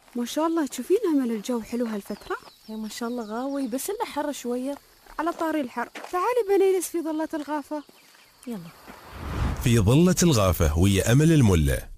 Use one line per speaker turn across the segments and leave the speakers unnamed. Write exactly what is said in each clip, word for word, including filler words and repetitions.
ما شاء الله تشوفين أمل الجو حلو هالفترة.
يا ما شاء الله غاوي، بس إلا حر شوية.
على طاري الحر، تعالي بنجلس في ظلة الغافة.
يلا.
في ظلة الغافة ويا أمل الملة.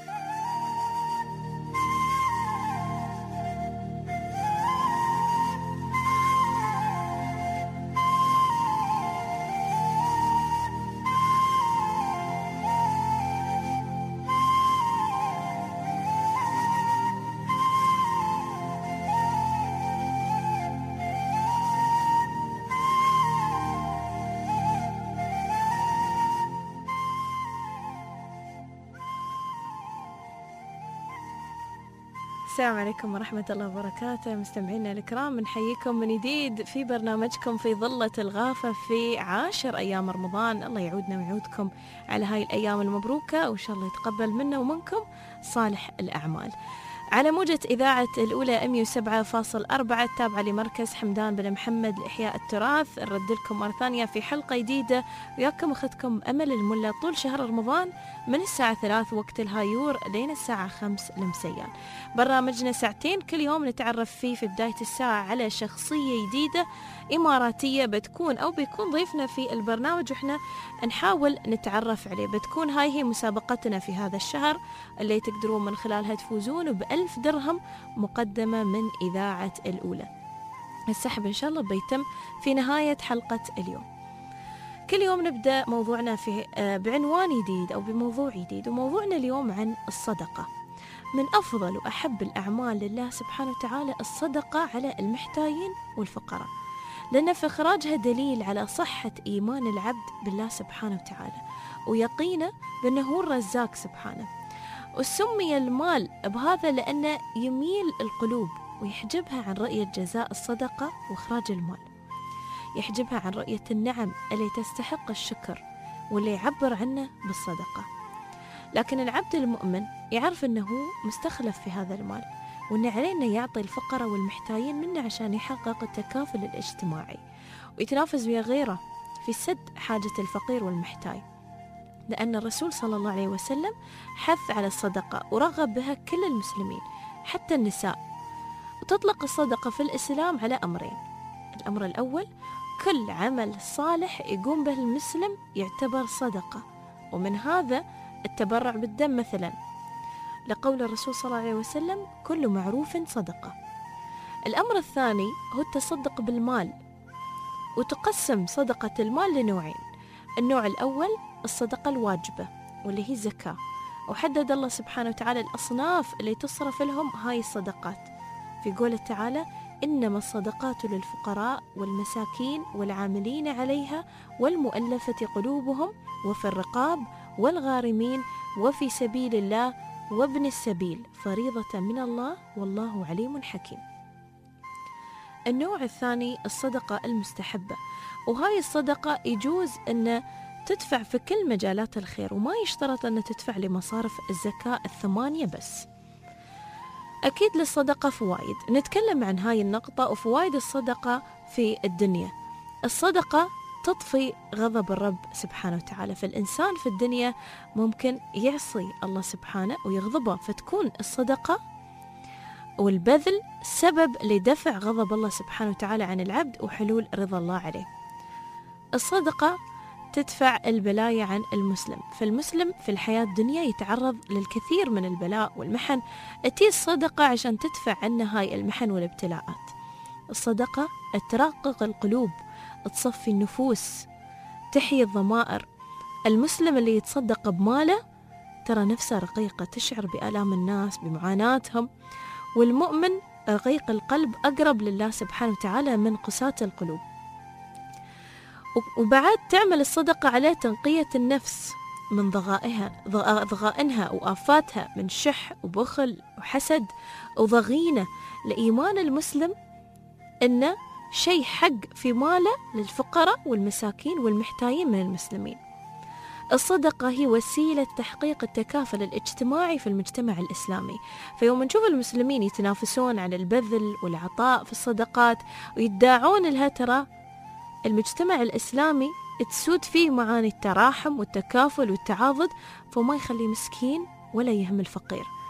السلام عليكم ورحمة الله وبركاته، مستمعينا الكرام، نحييكم من جديد في برنامجكم في ظلة الغافة في عاشر أيام رمضان. الله يعودنا ويعودكم على هاي الأيام المبروكة، وإن شاء الله يتقبل منا ومنكم صالح الأعمال. على موجة إذاعة الأولى مية وسبعة فاصلة أربعة التابعة لمركز حمدان بن محمد لإحياء التراث، نرد لكم مرة ثانية في حلقة جديدة وياكم أخذكم أمل الملة طول شهر رمضان من الساعة ثلاث وقت الهايور لين الساعة خمس المسيان. برنامجنا ساعتين كل يوم نتعرف فيه في بداية الساعة على شخصية جديدة إماراتية بتكون أو بيكون ضيفنا في البرنامج، وإحنا نحاول نتعرف عليه. بتكون هاي هي مسابقتنا في هذا الشهر اللي تقدرون من خلالها تفوزون بألف درهم مقدمة من إذاعة الأولى. السحب إن شاء الله بيتم في نهاية حلقة اليوم. كل يوم نبدأ موضوعنا في بعنوان جديد أو بموضوع جديد، وموضوعنا اليوم عن الصدقة. من أفضل وأحب الأعمال لله سبحانه وتعالى الصدقة على المحتاجين والفقراء، لأن في إخراجها دليل على صحة إيمان العبد بالله سبحانه وتعالى ويقينه بأنه هو الرزاق سبحانه. وسمي المال بهذا لأنه يميل القلوب ويحجبها عن رؤية جزاء الصدقة وإخراج المال، يحجبها عن رؤية النعم اللي تستحق الشكر واللي يعبر عنه بالصدقة. لكن العبد المؤمن يعرف أنه مستخلف في هذا المال، وأن علينا يعطي الفقراء والمحتاجين منه عشان يحقق التكافل الاجتماعي ويتنافس ويا غيره في سد حاجة الفقير والمحتاج، لأن الرسول صلى الله عليه وسلم حث على الصدقة ورغب بها كل المسلمين حتى النساء. وتطلق الصدقة في الإسلام على أمرين: الأمر الأول كل عمل صالح يقوم به المسلم يعتبر صدقة، ومن هذا التبرع بالدم مثلا، لقول الرسول صلى الله عليه وسلم كل معروف صدقة. الأمر الثاني هو التصدق بالمال، وتقسم صدقة المال لنوعين: النوع الأول الصدقة الواجبة واللي هي الزكاة، وحدد الله سبحانه وتعالى الأصناف اللي تصرف لهم هاي الصدقات في قوله تعالى: إنما الصدقات للفقراء والمساكين والعاملين عليها والمؤلفة قلوبهم وفي الرقاب والغارمين وفي سبيل الله وابن السبيل فريضة من الله والله عليم حكيم. النوع الثاني الصدقة المستحبة، وهاي الصدقة يجوز أن تدفع في كل مجالات الخير، وما يشترط أن تدفع لمصارف الزكاة الثمانية بس. أكيد للصدقة فوائد، نتكلم عن هاي النقطة وفوائد الصدقة في الدنيا. الصدقة تطفي غضب الرب سبحانه وتعالى، فالإنسان في الدنيا ممكن يعصي الله سبحانه ويغضبه، فتكون الصدقة والبذل سبب لدفع غضب الله سبحانه وتعالى عن العبد وحلول رضا الله عليه. الصدقة تدفع البلايا عن المسلم، فالمسلم في الحياة الدنيا يتعرض للكثير من البلاء والمحن، أتي الصدقة عشان تدفع عنا هاي المحن والابتلاءات. الصدقة ترقق القلوب، تصفي النفوس، تحيي الضمائر. المسلم اللي يتصدق بماله ترى نفسه رقيقة، تشعر بآلام الناس بمعاناتهم، والمؤمن رقيق القلب أقرب لله سبحانه وتعالى من قساة القلوب. وبعد تعمل الصدقة على تنقية النفس من ضغائها ضغائنها وآفاتها من شح وبخل وحسد وضغينة، لإيمان المسلم إنه شيء حق في ماله للفقراء والمساكين والمحتاجين من المسلمين. الصدقة هي وسيلة تحقيق التكافل الاجتماعي في المجتمع الإسلامي، فيوم نشوف المسلمين يتنافسون على البذل والعطاء في الصدقات ويدعون لها، ترى المجتمع الإسلامي تسود فيه معاني التراحم والتكافل والتعاضد، فما يخلي مسكين ولا يهم الفقير.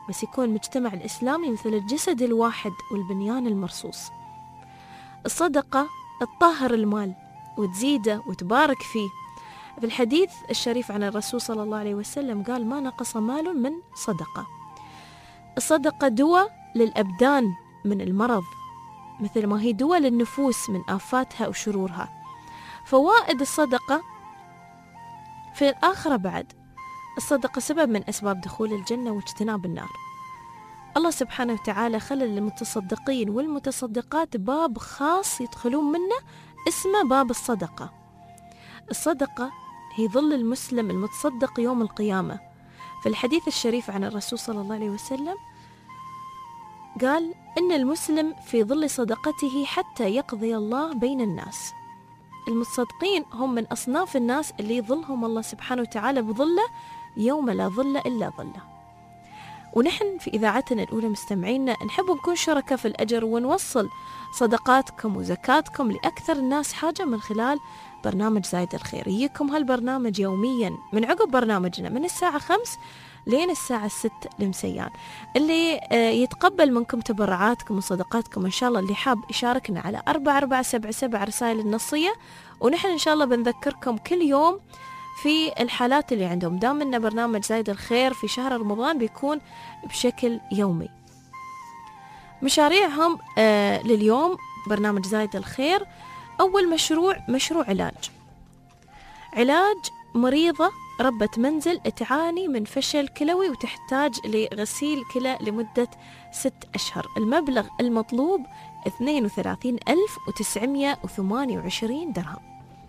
بس يكون المجتمع الإسلامي مثل الجسد الواحد والبنيان المرصوص. الصدقة تطهر المال وتزيده وتبارك فيه. في الحديث الشريف عن الرسول صلى الله عليه وسلم قال: ما نقص مال من صدقة. الصدقة دواء للأبدان من المرض، مثل ما هي دواء للنفوس من آفاتها وشرورها. فوائد الصدقة في الآخرة بعد: الصدقة سبب من أسباب دخول الجنة واجتناب النار. الله سبحانه وتعالى خلى للمتصدقين والمتصدقات باب خاص يدخلون منه اسمه باب الصدقة. الصدقة هي ظل المسلم المتصدق يوم القيامة. في الحديث الشريف عن الرسول صلى الله عليه وسلم قال: إن المسلم في ظل صدقته حتى يقضي الله بين الناس. المتصدقين هم من أصناف الناس اللي يظلهم الله سبحانه وتعالى بظله يوم لا ظل إلا ظله. ونحن في إذاعتنا الأولى مستمعينا نحب نكون شركاء في الأجر ونوصل صدقاتكم وزكاتكم لأكثر الناس حاجة من خلال برنامج زايد الخير. يجيكم هالبرنامج يوميا من عقب برنامجنا من الساعة خمس لين الساعة الست لمسيان، اللي يتقبل منكم تبرعاتكم وصدقاتكم إن شاء الله. اللي حاب يشاركنا على أربعة أربعة سبعة سبعة رسائل النصية، ونحن إن شاء الله بنذكركم كل يوم في الحالات اللي عندهم. دام إن برنامج زايد الخير في شهر رمضان بيكون بشكل يومي. مشاريعهم آه لليوم برنامج زايد الخير: أول مشروع مشروع علاج علاج مريضة ربة منزل تعاني من فشل كلوي وتحتاج لغسيل كلى لمدة ست أشهر. المبلغ المطلوب اثنين وثلاثين ألف وتسعمائة وثمانية وعشرين درهم.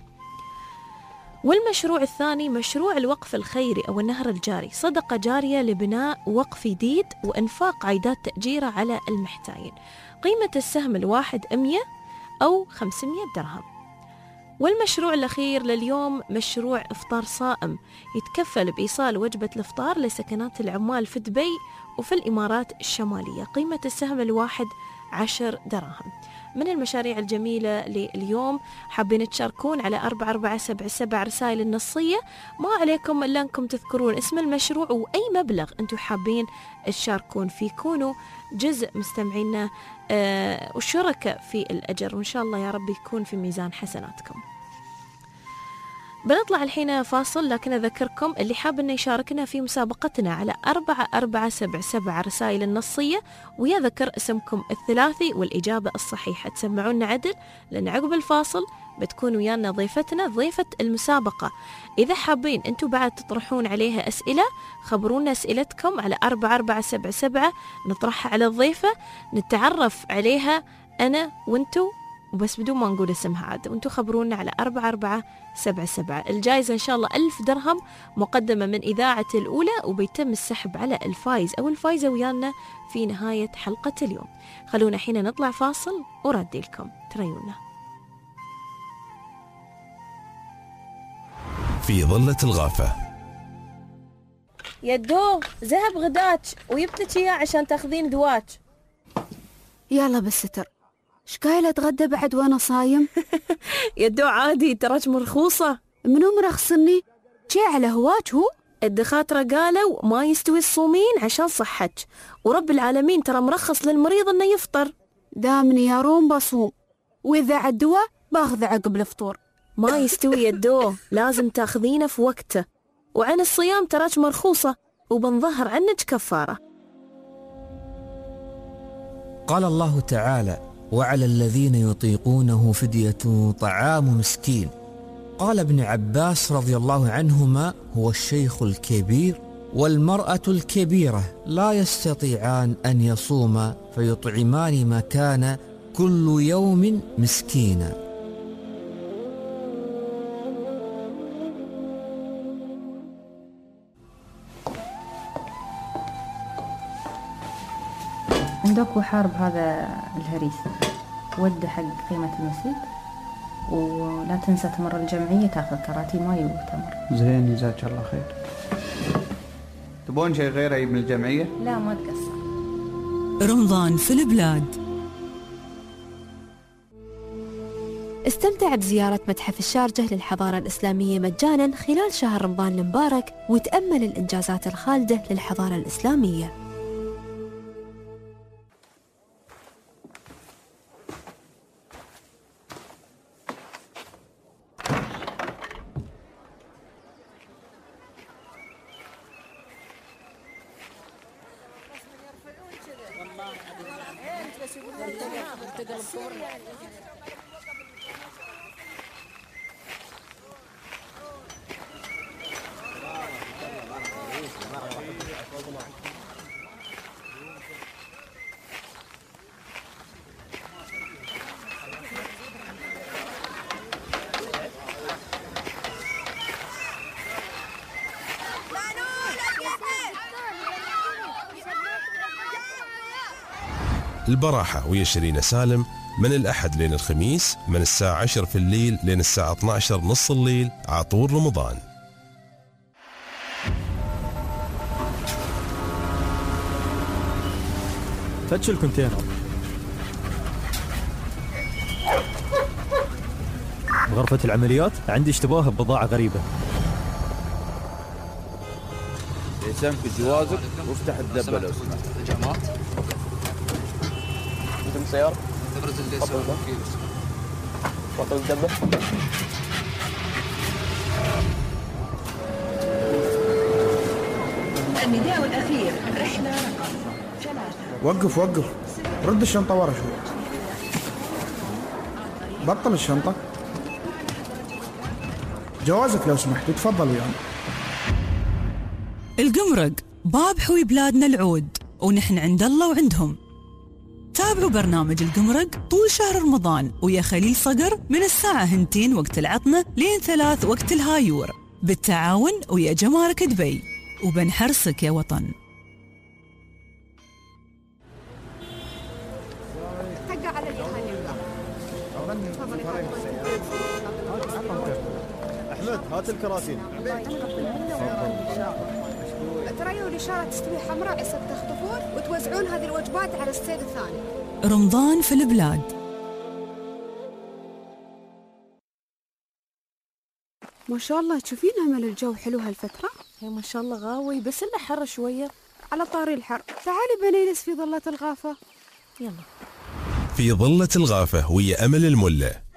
والمشروع الثاني مشروع الوقف الخيري أو النهر الجاري، صدقة جارية لبناء وقف جديد وإنفاق عائدات تأجيرة على المحتاجين. قيمة السهم الواحد مئة أو خمسمائة درهم. والمشروع الأخير لليوم مشروع إفطار صائم، يتكفل بإيصال وجبة الإفطار لسكنات العمال في دبي وفي الإمارات الشمالية. قيمة السهم الواحد عشر دراهم. من المشاريع الجميلة لليوم حابين تشاركون على أربعة أربعة سبعة سبعة رسائل النصية. ما عليكم إلا أنكم تذكرون اسم المشروع وأي مبلغ أنتم حابين تشاركون فيه. كونوا جزء مستمعينا آه والشركاء في الأجر، وإن شاء الله يا رب يكون في ميزان حسناتكم. بنطلع الحين فاصل، لكن أذكركم اللي حاب أنه يشاركنا في مسابقتنا على أربعة أربعة سبعة سبعة رسائل النصية ويذكر اسمكم الثلاثي والإجابة الصحيحة. تسمعونا عدل، لأن عقب الفاصل بتكون ويانا ضيفتنا ضيفة المسابقة. إذا حابين أنتوا بعد تطرحون عليها أسئلة، خبرونا أسئلتكم على أربعة أربعة سبعة سبعة نطرحها على الضيفة، نتعرف عليها أنا وأنتوا وبس بدون ما نقول اسمها عاد، وانتم خبرونا على أربعة أربعة سبعة سبعة. الجائزة إن شاء الله ألف درهم مقدمة من إذاعة الأولى، وبيتم السحب على الفايز أو الفايزة ويانا في نهاية حلقة اليوم. خلونا حين نطلع فاصل وردي لكم تريونا.
في ظلة الغافة.
يدو ذهب غداك ويبتك إياه عشان تاخذين دواك.
يلا بالستر، ايش قايله اتغدى بعد وانا صايم؟
يدو عادي، تراك مرخوصة.
منو مرخصني؟ شي على هواك هو؟
الدكاترة قالوا ما يستوي الصومين عشان صحتك، ورب العالمين ترى مرخص للمريض انه يفطر.
دامني يا روم بصوم، واذا عالدواء باخذ عقب الفطور.
ما يستوي يدو، لازم تاخذينه في وقته، وعن الصيام تراك مرخوصة وبنظهر عنك كفارة.
قال الله تعالى: وعلى الذين يطيقونه فدية طعام مسكين. قال ابن عباس رضي الله عنهما: هو الشيخ الكبير والمرأة الكبيرة لا يستطيعان أن يصوما فيطعمان مكان كل يوم مسكينا.
عندك وحارب هذا الهريس ود حق قيمة المسجد، ولا تنسى تمر الجمعية تاخذ كراتي ماي وتمر.
زين جزاك الله خير. تبون شيء غير من الجمعية؟
لا ما تقصر.
رمضان في البلاد.
استمتع بزيارة متحف الشارجة للحضارة الإسلامية مجانا خلال شهر رمضان المبارك، وتأمل الإنجازات الخالدة للحضارة الإسلامية.
البراحة ويا شيرين سالم من الأحد لين الخميس من الساعة عشرة في الليل لين الساعة اثنا عشر نص الليل عطور رمضان.
فتش الكونتينر. غرفة العمليات عندي اشتباه ببضاعة غريبة.
يسمك جوازك وافتح الدبة لو سمحت. انت سيارة؟ بطل الدبة.
النداء الأخير رحلة رقم ثلاثة.
وقف وقف رد الشنطة ورا شوي. بطل الشنطة. جوازك لو سمحت تفضل ويانا.
القمرق باب حوي بلادنا العود ونحن عند الله وعندهم. تابعوا برنامج القمرق طول شهر رمضان ويا خليل صقر من الساعة هنتين وقت العطنة لين ثلاث وقت الهايور بالتعاون ويا جمارك دبي وبنحرسك يا وطن.
أحمد هات الكراسي.
تريوا الإشارة تستوي حمراء عسى تخطفون وتوزعون هذه الوجبات على السيد الثاني.
رمضان في البلاد.
ما شاء الله تشوفين أمل الجو حلو هالفترة؟
يا ما شاء الله غاوي بس إلا حر شوية.
على طاري الحر تعالي بنيلس في ظلة الغافة.
يلا
في ظلة الغافة ويا أمل الملة.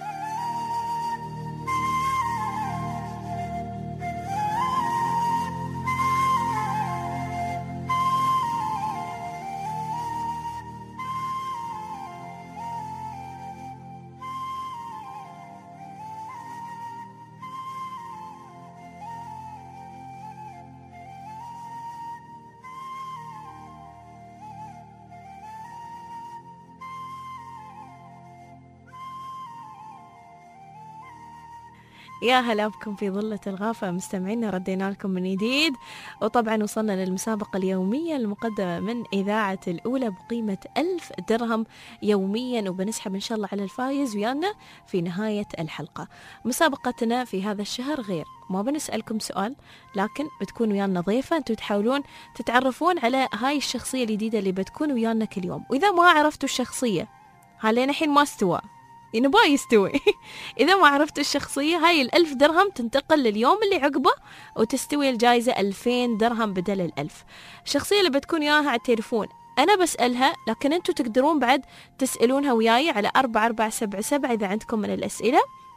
يا هلا بكم في ظلة الغافة مستمعينا، ردينا لكم من جديد. وطبعا وصلنا للمسابقة اليومية المقدمة من إذاعة الأولى بقيمة ألف درهم يوميا، وبنسحب إن شاء الله على الفايز ويانا في نهاية الحلقة. مسابقتنا في هذا الشهر غير، ما بنسألكم سؤال لكن بتكون ويانا ضيفة، انتوا تحاولون تتعرفون على هاي الشخصية الجديدة اللي بتكون ويانا كل يوم. وإذا ما عرفتوا الشخصية هالين الحين ما استوى ينبغى يستوي إذا ما عرفتوا الشخصية هاي الألف درهم تنتقل لليوم اللي عقبه وتستوي الجائزة ألفين درهم بدل الألف. الشخصية اللي بتكون ياها على التليفون أنا بسألها، لكن أنتوا تقدرون بعد تسألونها وياي على أربعة أربعة سبعة سبعة إذا عندكم من الأسئلة.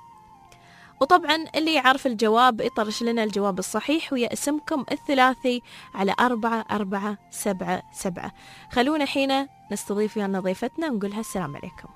وطبعا اللي يعرف الجواب يطرش لنا الجواب الصحيح ويا اسمكم الثلاثي على أربعة أربعة سبعة سبعة. خلونا حين نستضيف ويانا ضيفتنا ونقولها السلام عليكم.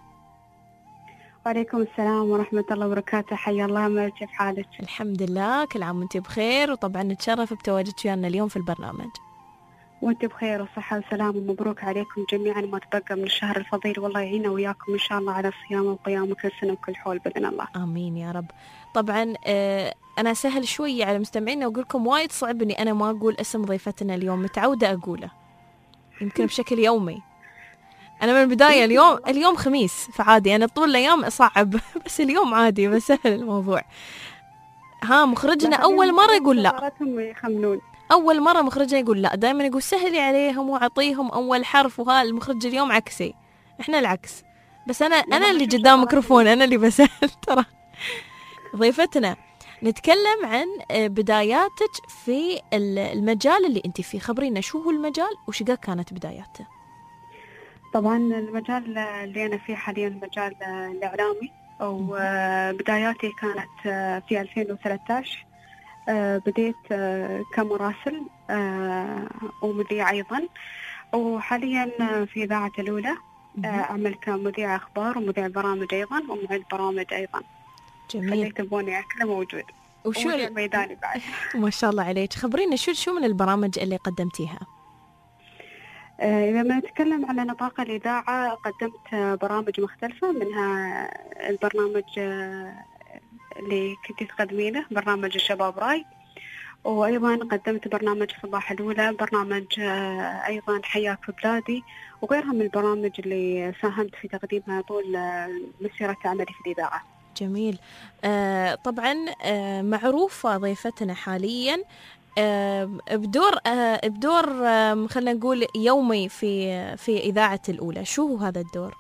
وعليكم السلام ورحمة الله وبركاته. حيا الله أمل، كيف حالك؟
الحمد لله، كل عام وانت بخير، وطبعا نتشرف بتواجدك ويانا اليوم في البرنامج.
وانت بخير وصحة وسلام، ومبروك عليكم جميعا ما تبقى من الشهر الفضيل، والله يعينا وياكم إن شاء الله على الصيام والقيام كل سنة وكل حول بإذن الله.
آمين يا رب. طبعا آه أنا سهل شوية على مستمعينا وأقول لكم وايد صعب إني أنا ما أقول اسم ضيفتنا اليوم، متعودة أقوله يمكن بشكل يومي. أنا من البداية اليوم اليوم خميس فعادي، أنا طول الأيام أصعب بس اليوم عادي بسهل الموضوع. ها مخرجنا أول مرة يقول لا،
يخمنون
أول مرة مخرجنا يقول لا، دائما يقول سهلي عليهم وأعطيهم أول حرف، وها المخرج اليوم عكسي، إحنا العكس. بس أنا أنا اللي قدام ميكروفون أنا اللي بسهل ترى. ضيفتنا نتكلم عن بداياتك في المجال اللي أنت فيه، خبرينا شو هو المجال وش كانت بداياته؟
طبعا المجال اللي أنا فيه حاليا مجال الإعلامي، وبداياتي كانت في ألفين وثلاثة عشر. بديت كمراسل ومذيع أيضا، وحاليا في إذاعة الأولى أعمل كمذيع أخبار ومذيع برامج أيضا ومعد برامج أيضا.
جميل.
اللي تبوني أكله موجود.
وشو
الميداني بعد.
ما شاء الله عليك. خبرينا شو شو من البرامج اللي قدمتيها؟
إذا ما نتكلم على نطاق الإذاعة قدمت برامج مختلفة، منها البرنامج اللي كنت تقدمينه برنامج الشباب راي، وأيضا قدمت برنامج صباح الأولى، برنامج أيضا حياك في بلادي، وغيرها من البرامج اللي ساهمت في تقديمها طول مسيرة عملي في الإذاعة.
جميل. آه طبعا آه معروفة ضيفتنا حاليا آه بدور آه بدور آه خلينا نقول يومي في في إذاعة الأولى. شو هو هذا الدور؟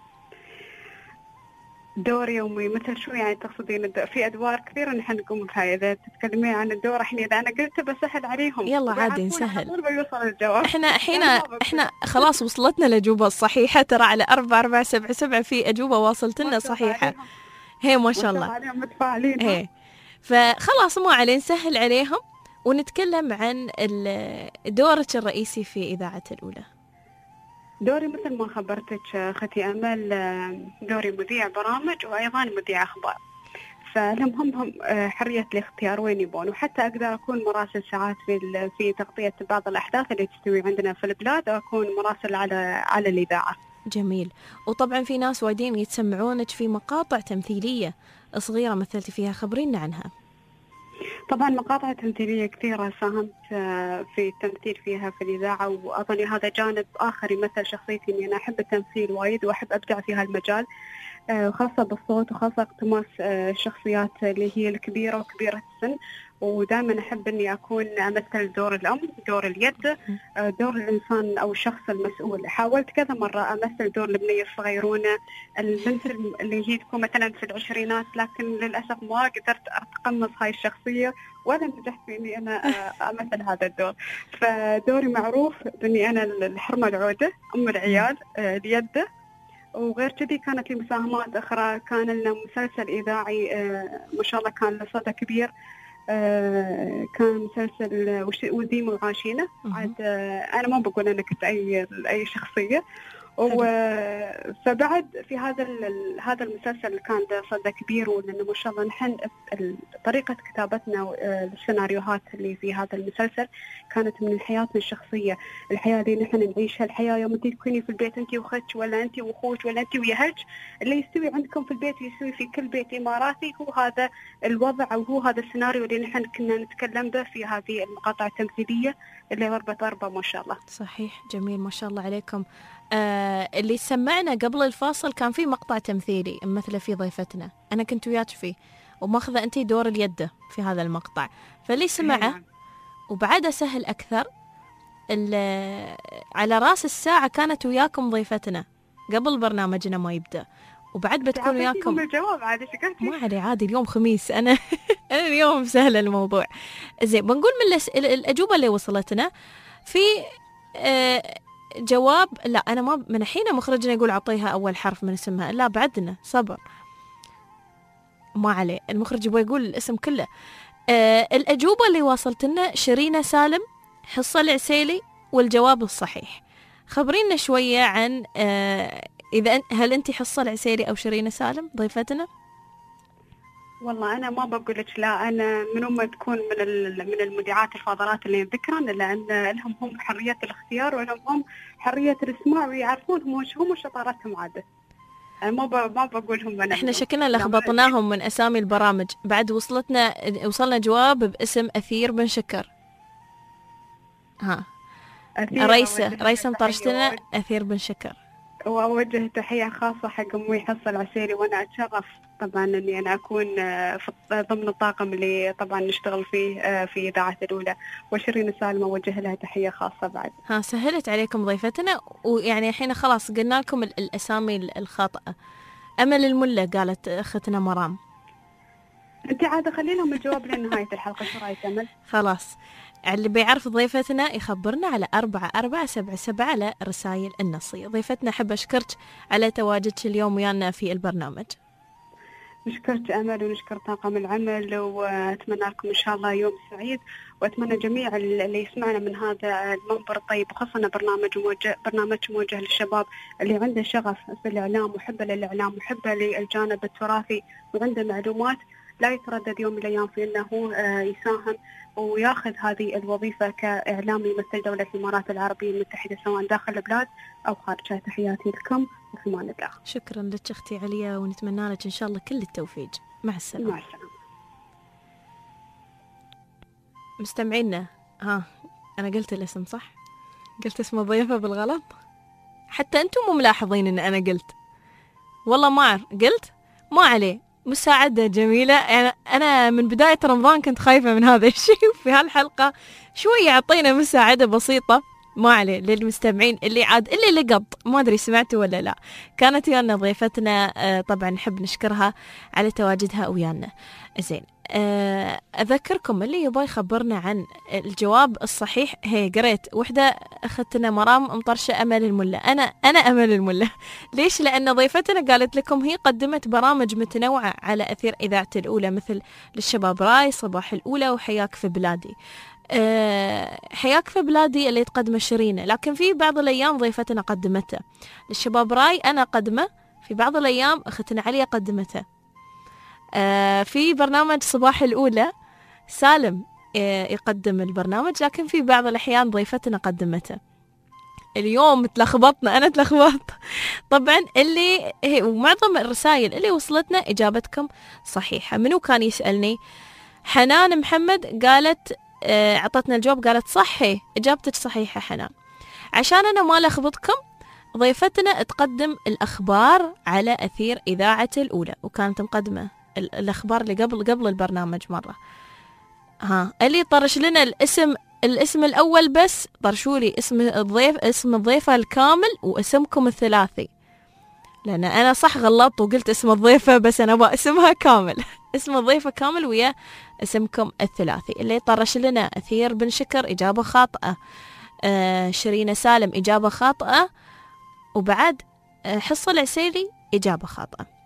دور يومي مثل شو يعني تقصدين؟ في أدوار كثيرة نحن نقوم بها. إذا تتكلمين عن الدور الحين إذا أنا قلت بسهل عليهم.
يلا عادي نسهل.
بيوصل الجواب.
إحنا الحين إحنا خلاص وصلتنا الأجوبة الصحيحة، ترى على أربعة أربعة سبعة سبعة في أجوبة واصلتنا صحيحة. هي ما شاء الله. هي فخلاص ما عليه نسهل عليهم ونتكلم عن دورك الرئيسي في إذاعة الأولى.
دوري مثل ما خبرتك أختي أمل، دوري مذيع برامج وأيضا مذيع أخبار، فلهم هم هم حرية الاختيار وين يبون، وحتى أقدر أكون مراسل ساعات في في تغطية بعض الأحداث اللي تستوي عندنا في البلاد، أو أكون مراسل على على الإذاعة.
جميل. وطبعا في ناس وايدين يتسمعونك في مقاطع تمثيلية صغيرة مثلتي فيها، خبرينا عنها.
طبعا مقاطع تمثيلية كثيرة ساهمت في التمثيل فيها في الإذاعة، وأظن هذا جانب آخر يمثل شخصيتي، إني أنا أحب التمثيل وايد وأحب أبدع في هالمجال، خاصة بالصوت وخاصة اقتماس الشخصيات اللي هي الكبيرة وكبيرة السن. ودائما أحب إني أكون أمثل دور الأم، دور اليد، دور الإنسان أو الشخص المسؤول. حاولت كذا مرة أمثل دور البنية الصغيرونة، البنت اللي هي تكون مثلا في العشرينات، لكن للأسف ما قدرت أتقمص هاي الشخصية ولا نجحت في إني أنا أمثل هذا الدور. فدوري معروف بإني أنا الحرمة العودة، أم العيال، اليد. وغير كذي كانت لي مساهمات أخرى، كان لنا مسلسل إذاعي ما شاء الله كان له صدى كبير، كان مسلسل وذيم الغاشينة. عاد أنا ما بقول أنا كنت أي أي شخصية، فبعد في هذا هذا المسلسل كان له صدى كبير، ولأنه ما شاء الله نحن طريقة كتابتنا السيناريوهات اللي في هذا المسلسل كانت من حياتنا الشخصية، الحياة اللي نحن نعيشها، الحياة يوم أنت تكوني في البيت أنت وأختك، ولا أنت وأخوك، ولا أنت وياهلك، اللي يستوي عندكم في البيت يستوي في كل بيت إماراتي. هو هذا الوضع أو هو هذا السيناريو اللي نحن كنا نتكلم به في هذه المقاطع التمثيلية اللي ضربت ضربة ما شاء الله.
صحيح. جميل ما شاء الله عليكم. آه اللي سمعنا قبل الفاصل كان في مقطع تمثيلي مثل في ضيفتنا، أنا كنت وياك فيه وماخذة أنتي دور اليد في هذا المقطع، فاللي سمعه وبعد سهل أكثر على رأس الساعة كانت وياكم ضيفتنا قبل برنامجنا ما يبدأ، وبعد بتكون وياكم
الجواب. عادي شكرتي
ما علي، عادي اليوم خميس، أنا أنا اليوم سهل الموضوع. زين بنقول من الأجوبة اللي وصلتنا في آه جواب. لا أنا ما من حين مخرجنا يقول عطيها أول حرف من اسمها، لا بعدنا صبر ما عليه، المخرج يبغى يقول الاسم كله. آه الأجوبة اللي وصلتنا شيرين سالم، حصة العسيلي، والجواب الصحيح. خبرينا شوية عن آه إذا هل أنت حصة العسيلي أو شيرين سالم ضيفتنا؟
والله أنا ما بقول لك لا، أنا من أم تكون من من المذيعات الفاضلات اللي ذكرن، لأن لهم هم حرية الاختيار ولهم هم حرية الإسماع ويعرفون هم وش هم شطارتهم عادة. أنا ما ما بقولهم أنا.
إحنا شكلنا لخبطناهم من أسامي البرامج. بعد وصلتنا وصلنا جواب باسم أثير بن شكر. ها رئيسة رئيسة مطرشتنا أثير بن شكر.
وأوجه تحية خاصة حق أمي حصة العسيري، وأنا أتشرف طبعا أني أنا أكون ضمن الطاقم اللي طبعا نشتغل فيه في إذاعة الأولى. وشيرين سالم أوجه لها تحية خاصة بعد.
ها سهلت عليكم ضيفتنا، ويعني الحين خلاص قلنا لكم الأسامي الخاطئة. أمل الملة قالت أختنا مرام.
أنت عادة خلي لهم الجواب لنهاية الحلقة، شو رأيك أمل؟
خلاص اللي بيعرف ضيفتنا يخبرنا على أربعة أربعة سبعة سبعة على رسائل النصية. ضيفتنا أحب أشكرك على تواجدك اليوم ويانا في البرنامج.
نشكرت أمل ونشكر طاقم العمل، وأتمنى لكم إن شاء الله يوم سعيد، وأتمنى جميع اللي يسمعنا من هذا المنبر الطيب، وخاصة برنامج موجه برنامج موجه للشباب اللي عنده شغف في الإعلام، محبة للإعلام، محبة للجانب التراثي، وعنده معلومات، لا يتردد يوم من الأيام في أنه يساهم وياخذ هذه الوظيفة كإعلامي يمثل دولة الإمارات العربية المتحدة سواء داخل البلاد أو خارجها. تحياتي لكم وفي أمان الله.
شكرا لك أختي عليا، ونتمنى لك إن شاء الله كل التوفيق. مع السلامة.
مع السلامة.
مستمعينا، ها أنا قلت الاسم صح؟ قلت اسم الضيفة بالغلط؟ حتى أنتم مو ملاحظين إن أنا قلت، والله ما أعرف قلت، ما عليه. مساعدة جميلة. أنا أنا من بداية رمضان كنت خايفة من هذا الشيء، في هالحلقة شوية أعطينا مساعدة بسيطة، ما عليه. للمستمعين اللي عاد اللي لقط ما أدري سمعتوا ولا لا، كانت ويانا ضيفتنا، طبعا نحب نشكرها على تواجدها ويانا. زين، أذكركم اللي يبغى يخبرنا عن الجواب الصحيح. هي قريت وحدة أخذتنا مرام مطرشة أمل الملة. أنا أنا أمل الملة. ليش؟ لأن ضيفتنا قالت لكم هي قدمت برامج متنوعة على أثير إذاعة الأولى، مثل للشباب راي، صباح الأولى، وحياك في بلادي. أه حياك في بلادي اللي تقدمه شيرين، لكن في بعض الأيام ضيفتنا قدمته. للشباب راي أنا قدمه، في بعض الأيام أختنا عليا قدمته. آه في برنامج صباح الأولى سالم آه يقدم البرنامج، لكن في بعض الأحيان ضيفتنا قدمته. اليوم تلخبطنا، أنا تلخبطت طبعا. اللي ومعظم الرسائل اللي وصلتنا إجابتكم صحيحة. منو كان يسألني؟ حنان محمد قالت آه عطتنا الجواب، قالت صحي، إجابتك صحيحة حنان. عشان أنا ما لخبطكم، ضيفتنا تقدم الأخبار على أثير إذاعة الأولى، وكانت مقدمة الأخبار اللي قبل قبل البرنامج مرة. ها اللي طرش لنا الاسم الاسم الأول بس طرشوا لي اسم الضيف اسم الضيفة الكامل واسمكم الثلاثي، لأن أنا صح غلطت وقلت اسم الضيفة بس أنا أبغى اسمها كامل. اسم الضيفة كامل ويا اسمكم الثلاثي. اللي طرش لنا أثير بن شكر إجابة خاطئة، آه شيرين سالم إجابة خاطئة، وبعد آه حصة العسيلي إجابة خاطئة.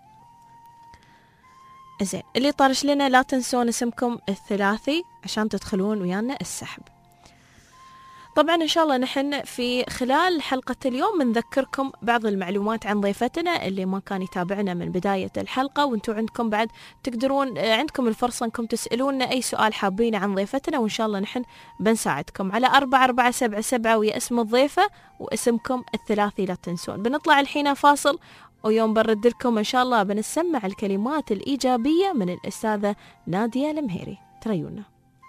زين، اللي طارش لنا لا تنسون اسمكم الثلاثي عشان تدخلون ويانا السحب. طبعا إن شاء الله نحن في خلال حلقة اليوم بنذكركم بعض المعلومات عن ضيفتنا اللي ما كان يتابعنا من بداية الحلقة، وانتم عندكم بعد تقدرون عندكم الفرصة انكم تسألونا أي سؤال حابين عن ضيفتنا، وإن شاء الله نحن بنساعدكم على أربعة أربعة سبعة سبعة ويا اسم الضيفة واسمكم الثلاثي لا تنسون. بنطلع الحين فاصل، ويوم برد لكم إن شاء الله بنسمع الكلمات الإيجابية من الأستاذة نادية المهيري. تريونا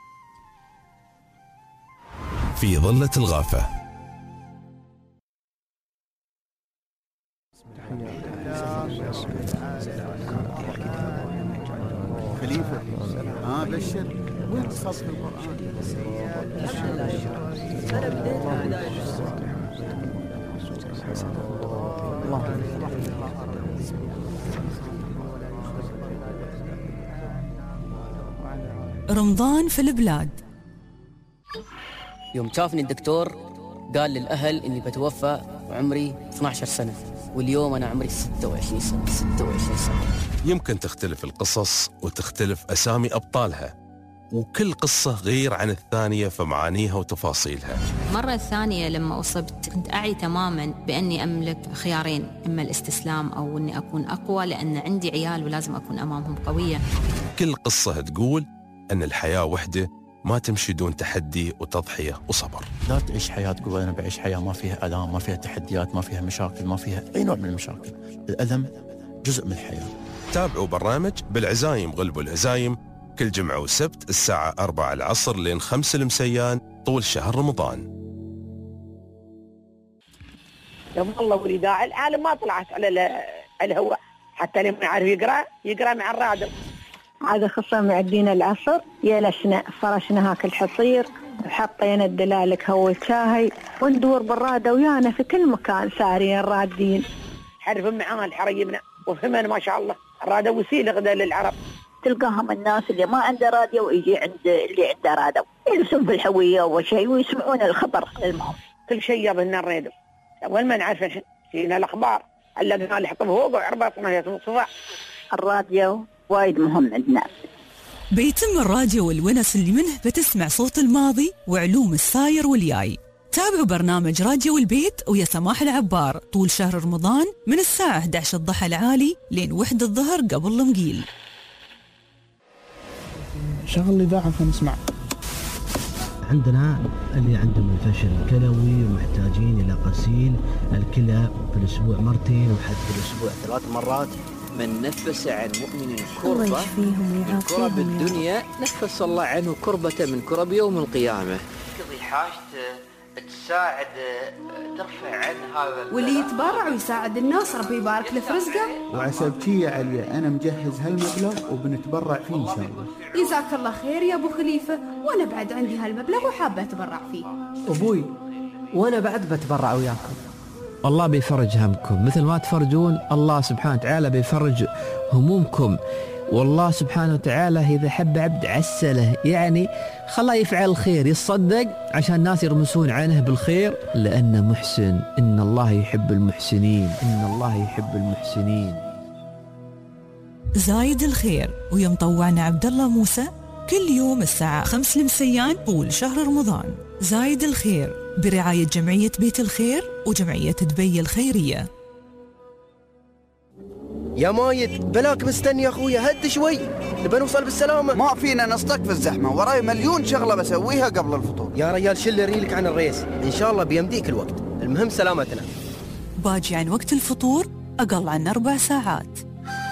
في ظلة الغافة.
خليفة اه بشر وين تصف القرآن؟ أنا بديت
رمضان في البلاد.
يوم شافني الدكتور قال للأهل إني بتوفى وعمري اثنتي عشرة سنة، واليوم أنا عمري ستة وعشرين سنة. ستة وعشرين سنة.
يمكن تختلف القصص وتختلف أسامي أبطالها، وكل قصة غير عن الثانية في معانيها وتفاصيلها.
مرة الثانية لما أصبت كنت أعي تماماً بأني أملك خيارين، إما الاستسلام أو أني أكون أقوى، لأن عندي عيال ولازم أكون أمامهم قوية.
كل قصة تقول أن الحياة وحدة ما تمشي دون تحدي وتضحية وصبر.
لا تعيش حياة تقول أنا بعيش حياة ما فيها ألام، ما فيها تحديات، ما فيها مشاكل، ما فيها أي نوع من المشاكل. الألم جزء من الحياة.
تابعوا برنامج بالعزايم غلبوا الهزايم كل جمعة وسبت الساعة أربعة العصر لين خمس المسيان طول شهر رمضان.
يا والله والإذاعة العالم ما طلعت على الهواء، حتى اللي ما يعرف يقرأ يقرأ مع الراديو.
عاد خصة معدين العصر جلسنا فرشنا هاك الحصير وحطينا الدلالك هو الشاهي وندور بالرادة ويانا في كل مكان سارين رادين.
حرف معانا الحريمنا وفهمنا ما شاء الله. الراديو وسيلة غدا للعرب.
تلقاهم الناس اللي ما عنده راديو ويجي عند اللي عنده راديو يلبسون في الحوية وشيء ويسمعون الخبر المهم.
كل شيء جابنا الراديو. أول ما نعرف فينا الأخبار علقنا اللي حطوا فوق وعربطنا يا صفاء.
الراديو وايد مهم عند الناس.
بيتم الراديو والونس اللي منه بتسمع صوت الماضي وعلوم الساير والياي. تابعوا برنامج راديو البيت ويا سماح العبار طول شهر رمضان من الساعة إحدى عشر الضحى العالي لين واحدة الظهر قبل المقيل.
شغل الإذاعة فنسمع.
عندنا اللي عندهم الفشل الكلوي ومحتاجين إلى غسيل الكلى في الأسبوع مرتين وحتى في الأسبوع ثلاث مرات.
من نفس عن مؤمن كربة من كرب الدنيا نفس الله عنه كربة من كرب يوم القيامة. تقضي حاجته، تساعد، ترفع عن هذا،
واللي يتبرع ويساعد الناس ربي يبارك له في رزقه.
وعسبتي يا عليا أنا مجهز هالمبلغ وبنتبرع فيه إن شاء الله.
جزاك الله خير يا أبو خليفة، وأنا بعد عندي هالمبلغ وحابة أتبرع فيه.
أبوي وأنا بعد بتبرع وياكم.
الله بيفرج همكم مثل ما تفرجون، الله سبحانه وتعالى بيفرج همومكم. والله سبحانه وتعالى إذا حب عبد عسله، يعني خلاه يفعل الخير، يتصدق عشان الناس يرمسون عنه بالخير، لأنه محسن. إن الله يحب المحسنين، إن الله يحب المحسنين.
زايد الخير ويا مطوعنا عبد الله موسى كل يوم الساعة خمس المسيان طول شهر رمضان. زايد الخير برعاية جمعية بيت الخير وجمعية دبي الخيرية.
يا مايد بلاك مستني يا اخويا، هد شوي نبى نوصل بالسلامة.
ما فينا نصطك في الزحمة، وراي مليون شغلة بسويها قبل الفطور.
يا ريال شل ريلك عن الريس، ان شاء الله بيمديك الوقت، المهم سلامتنا.
باجي عن وقت الفطور أقل عن أربع ساعات.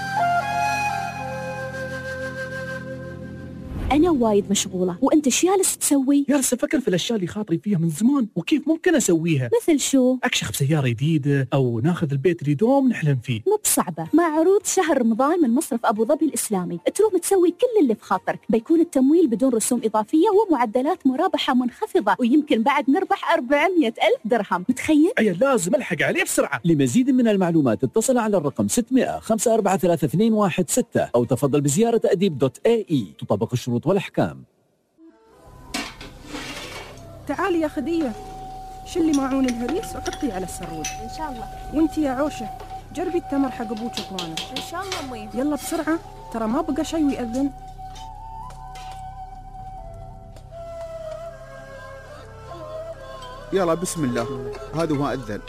أنا وايد مشغولة، وأنت شو جالس تسوي؟
جالس أفكر في الأشياء اللي خاطري فيها من زمان وكيف ممكن أسويها.
مثل شو؟
أكشخ بسيارة جديدة أو ناخذ البيت اللي دوم نحلم فيه.
مو بصعبة، مع عروض شهر رمضان من مصرف أبو ظبي الإسلامي تروم تسوي كل اللي في خاطرك. بيكون التمويل بدون رسوم إضافية ومعدلات مرابحة منخفضة، ويمكن بعد نربح أربعمية ألف درهم. متخيل؟
أي لازم ألحق عليه بسرعة.
لمزيد من المعلومات اتصل على الرقم ستمائة خمسة أربعة ثلاثة اثنين واحد ستة أو تفضل بزيارة أديب دوت اي اي. تطبق الشروط والأحكام.
تعالي يا خدية، شلي معون الهريس وحطيه على السرود.
إن شاء الله.
وانتي يا عوشة جربي التمر حق أبوك وإخوانك.
إن شاء الله أمي.
يلا بسرعة، ترى ما بقى شي ويأذن.
يلا بسم الله، هذا هو أذن.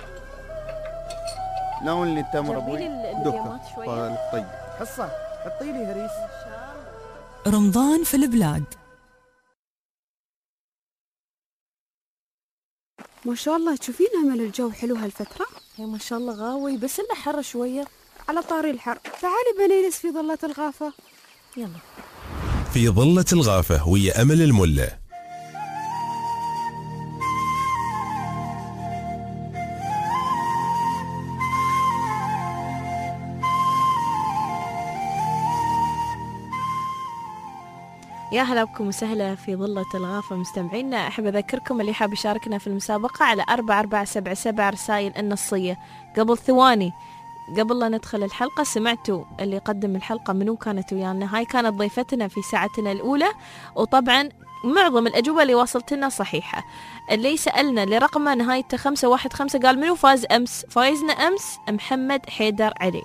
لون لي التمر أبوي.
دكة
طيب حصة حطي لي هريس.
رمضان في البلاد.
ما شاء الله تشوفين أمل الجو حلو هالفترة؟
يا ما شاء الله غاوي، بس إنه حر شوية.
على طاري الحر، تعالي بنجلس في ظلة الغافة.
يلا.
في ظلة الغافة ويا أمل الملة.
يا هلا بكم وسهلا في ظلة الغافة مستمعينا. أحب أذكركم اللي حاب يشاركنا في المسابقة على أربعة أربعة سبعة سبعة رسائل النصية. قبل ثواني قبل لا ندخل الحلقة سمعتوا اللي قدم الحلقة منو كانت ويانا. هاي كانت ضيفتنا في ساعتنا الأولى، وطبعا معظم الأجوبة اللي وصلت لنا صحيحة. اللي سألنا لرقمه نهايته خمسة واحد خمسة قال منو فاز أمس؟ فايزنا أمس محمد حيدر علي.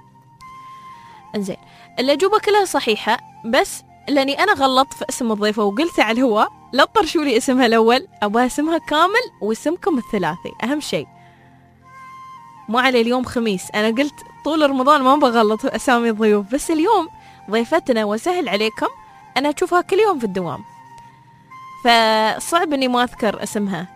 انزين الأجوبة كلها صحيحة، بس لاني انا غلطت في اسم الضيفه وقلت على الهواء لا تطرشوا لي اسمها الاول، ابغى اسمها كامل واسمكم الثلاثي اهم شيء. مو على اليوم خميس، انا قلت طول رمضان ما بغلط اسامي الضيوف، بس اليوم ضيفتنا وسهل عليكم انا اشوفها كل يوم في الدوام، فصعب اني ما اذكر اسمها.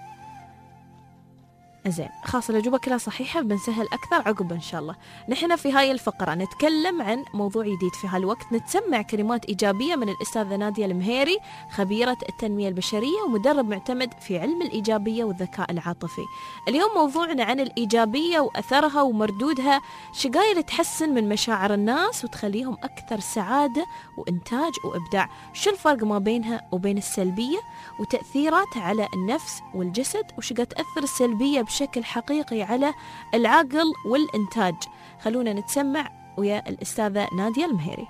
زين خلاص الأجوبة كلها صحيحة، بنسهل أكثر عقب إن شاء الله. نحن في هاي الفقرة نتكلم عن موضوع جديد، في هالوقت نتسمع كلمات إيجابية من الأستاذة نادية المهيري، خبيرة التنمية البشرية ومدرب معتمد في علم الإيجابية والذكاء العاطفي. اليوم موضوعنا عن الإيجابية وأثرها ومردودها، شقايل تحسن من مشاعر الناس وتخليهم أكثر سعادة وإنتاج وإبداع. شو الفرق ما بينها وبين السلبية وتأثيراتها على النفس والجسد، وشقا تأثر السلبية بشكل حقيقي على العقل والإنتاج. خلونا نتسمع ويا الأستاذة نادية المهيري.